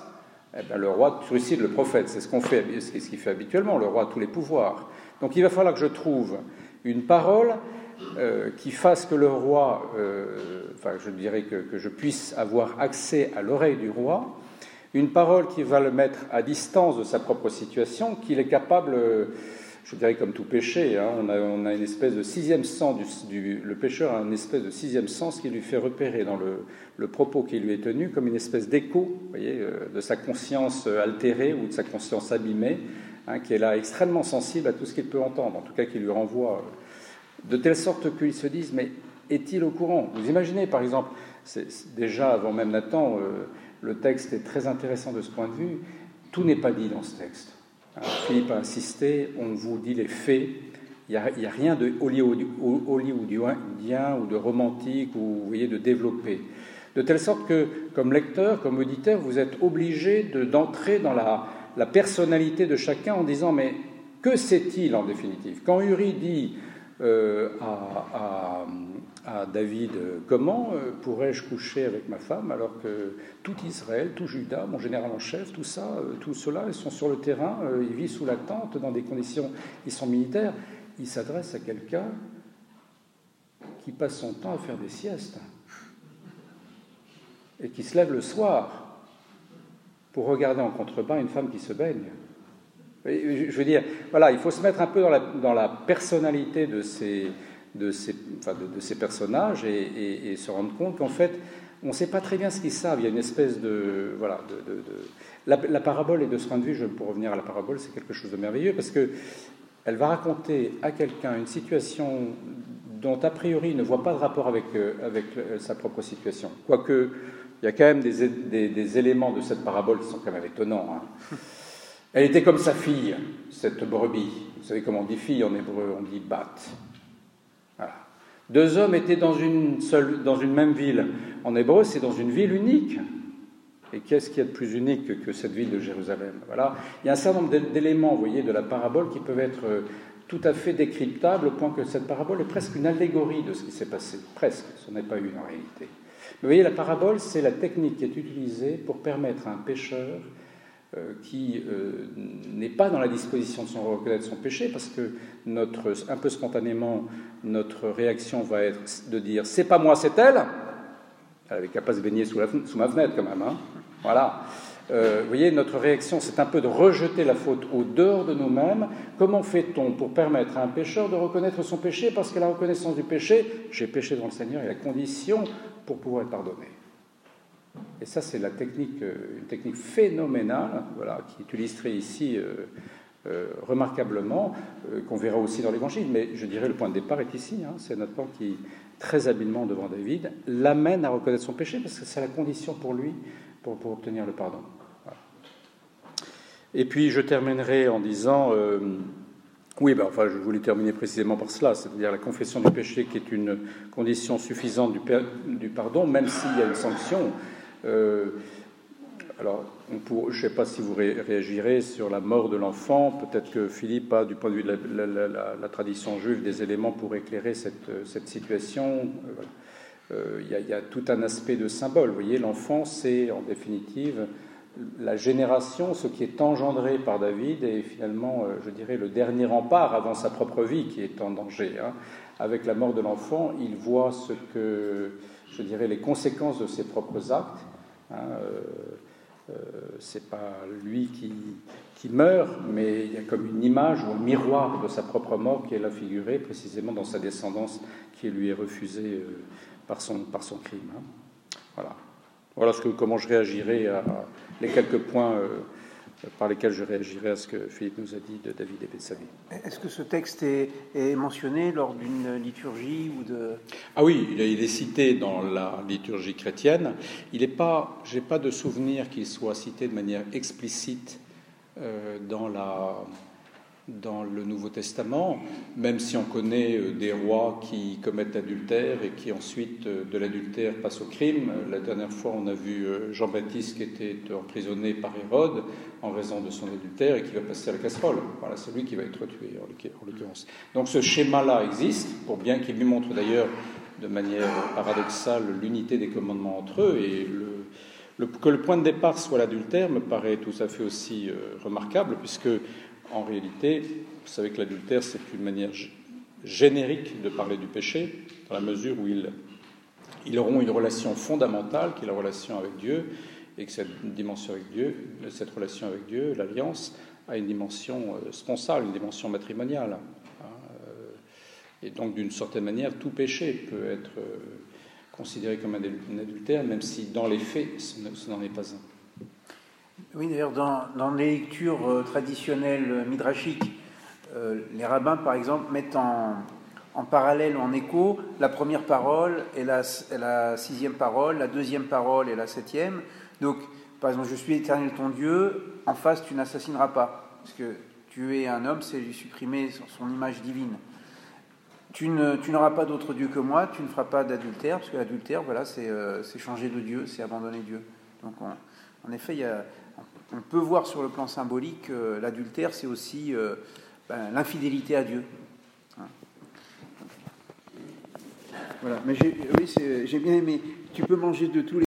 eh bien, le roi trucide le prophète. C'est ce qu'on fait, c'est ce qu'il fait habituellement, le roi a tous les pouvoirs. Donc il va falloir que je trouve une parole euh, qui fasse que le roi, euh, enfin je dirais que, que je puisse avoir accès à l'oreille du roi, une parole qui va le mettre à distance de sa propre situation, qu'il est capable, je dirais comme tout péché, hein, on, a, on a une espèce de sixième sens, du, du, le pécheur a une espèce de sixième sens qui lui fait repérer dans le, le propos qui lui est tenu comme une espèce d'écho, vous voyez, de sa conscience altérée ou de sa conscience abîmée, hein, qui est là extrêmement sensible à tout ce qu'il peut entendre, en tout cas qui lui renvoie, de telle sorte qu'il se dise, mais est-il au courant? Vous imaginez, par exemple, c'est, c'est déjà avant même Nathan, euh, le texte est très intéressant de ce point de vue. Tout n'est pas dit dans ce texte. Alors, Philippe a insisté, on vous dit les faits. Il n'y a, a rien de hollywoodien ou de romantique ou, vous voyez, de développé. De telle sorte que, comme lecteur, comme auditeur, vous êtes obligé de, d'entrer dans la, la personnalité de chacun en disant, mais que sait-il en définitive? Quand Uri dit euh, à... à à David, comment euh, pourrais-je coucher avec ma femme alors que tout Israël, tout Juda, mon général en chef, tout ça, euh, tout cela, ils sont sur le terrain, euh, ils vivent sous la tente dans des conditions, ils sont militaires. Il s'adresse à quelqu'un qui passe son temps à faire des siestes et qui se lève le soir pour regarder en contrebas une femme qui se baigne. Je veux dire, voilà, il faut se mettre un peu dans la, dans la personnalité de ces De ces, enfin de, de ces personnages et, et, et se rendre compte qu'en fait, on ne sait pas très bien ce qu'ils savent. Il y a une espèce de... Voilà, de, de, de... La, la parabole, et de ce point de vue, je, pour revenir à la parabole, c'est quelque chose de merveilleux parce qu'elle va raconter à quelqu'un une situation dont, a priori, il ne voit pas de rapport avec, euh, avec sa propre situation. Quoique, il y a quand même des, des, des éléments de cette parabole qui sont quand même étonnants. Hein. Elle était comme sa fille, cette brebis. Vous savez comment on dit fille en hébreu? On dit bat. Voilà. Deux hommes étaient dans une, seule, dans une même ville. En hébreu, c'est dans une ville unique. Et qu'est-ce qu'il y a de plus unique que, que cette ville de Jérusalem? Voilà. Il y a un certain nombre d'éléments, vous voyez, de la parabole qui peuvent être tout à fait décryptables, au point que cette parabole est presque une allégorie de ce qui s'est passé. Presque, ce n'est pas une en réalité. Mais vous voyez, la parabole, c'est la technique qui est utilisée pour permettre à un pécheur Euh, qui euh, n'est pas dans la disposition de son reconnaître son péché, parce que notre, un peu spontanément, notre réaction va être de dire « c'est pas moi, c'est elle ». Elle n'avait qu'à pas se baigner sous, la, sous ma fenêtre quand même. Hein. Voilà. Euh, vous voyez, notre réaction, c'est un peu de rejeter la faute au dehors de nous-mêmes. Comment fait-on pour permettre à un pécheur de reconnaître son péché? Parce que la reconnaissance du péché, j'ai péché devant le Seigneur, est la condition pour pouvoir être pardonné. Et ça, c'est la technique, une technique phénoménale, voilà, qui est illustrée ici euh, euh, remarquablement, euh, qu'on verra aussi dans l'Évangile. Mais je dirais le point de départ est ici. Hein, c'est Nathan qui, très habilement devant David, l'amène à reconnaître son péché, parce que c'est la condition pour lui pour, pour obtenir le pardon. Voilà. Et puis, je terminerai en disant... Euh, oui, ben, enfin, je voulais terminer précisément par cela, c'est-à-dire la confession du péché qui est une condition suffisante du, du pardon, même s'il y a une sanction. Euh, alors, on pour, je ne sais pas si vous ré, réagirez sur la mort de l'enfant. Peut-être que Philippe a, du point de vue de la, la, la, la tradition juive, des éléments pour éclairer cette, cette situation. Euh, il y a, il y a tout un aspect de symbole. Vous voyez, l'enfant, c'est en définitive la génération, ce qui est engendré par David, et finalement, euh, je dirais, le dernier rempart avant sa propre vie qui est en danger. Hein. Avec la mort de l'enfant, il voit ce que, je dirais, les conséquences de ses propres actes. Hein. Euh, euh, c'est pas lui qui, qui meurt, mais il y a comme une image ou un miroir de sa propre mort qui est là figuré précisément dans sa descendance qui lui est refusée euh, par, son, par son crime. Hein. Voilà. Voilà ce que, comment je réagirais à, à les quelques points euh, par lesquels je réagirais à ce que Philippe nous a dit de David et Bethsabée. Est-ce que ce texte est, est mentionné lors d'une liturgie ou de... Ah oui, il est cité dans la liturgie chrétienne. Il n'est pas, j'ai pas de souvenir qu'il soit cité de manière explicite euh, dans la... dans le Nouveau Testament, même si on connaît des rois qui commettent l'adultère et qui ensuite de l'adultère passent au crime. La dernière fois, on a vu Jean-Baptiste qui était emprisonné par Hérode en raison de son adultère et qui va passer à la casserole. Voilà, c'est lui qui va être tué en l'occurrence. Donc ce schéma-là existe, pour bien qu'il lui montre d'ailleurs de manière paradoxale l'unité des commandements entre eux et le Le, que le point de départ soit l'adultère me paraît tout à fait aussi euh, remarquable, puisque en réalité, vous savez que l'adultère, c'est une manière g- générique de parler du péché, dans la mesure où ils, ils auront une relation fondamentale, qui est la relation avec Dieu, et que cette dimension avec Dieu, cette relation avec Dieu, l'alliance, a une dimension euh, sponsale, une dimension matrimoniale. Hein, euh, et donc, d'une certaine manière, tout péché peut être euh, considéré comme un, un adultère, même si dans les faits, ce n'en est pas un. Oui, d'ailleurs, dans, dans les lectures euh, traditionnelles euh, midrashiques, euh, les rabbins, par exemple, mettent en, en parallèle ou en écho la première parole et la, et la sixième parole, la deuxième parole et la septième. Donc, par exemple, je suis l'Éternel ton Dieu, en face, tu n'assassineras pas. Parce que tuer un homme, c'est lui supprimer son, son image divine. Tu, ne, tu n'auras pas d'autre Dieu que moi, tu ne feras pas d'adultère, parce que l'adultère, voilà, c'est, euh, c'est changer de Dieu, c'est abandonner Dieu. Donc, on, en effet, il y a, on peut voir sur le plan symbolique que euh, l'adultère, c'est aussi euh, ben, l'infidélité à Dieu. Hein. Voilà, mais j'ai, oui, c'est, j'ai bien aimé. Tu peux manger de tous les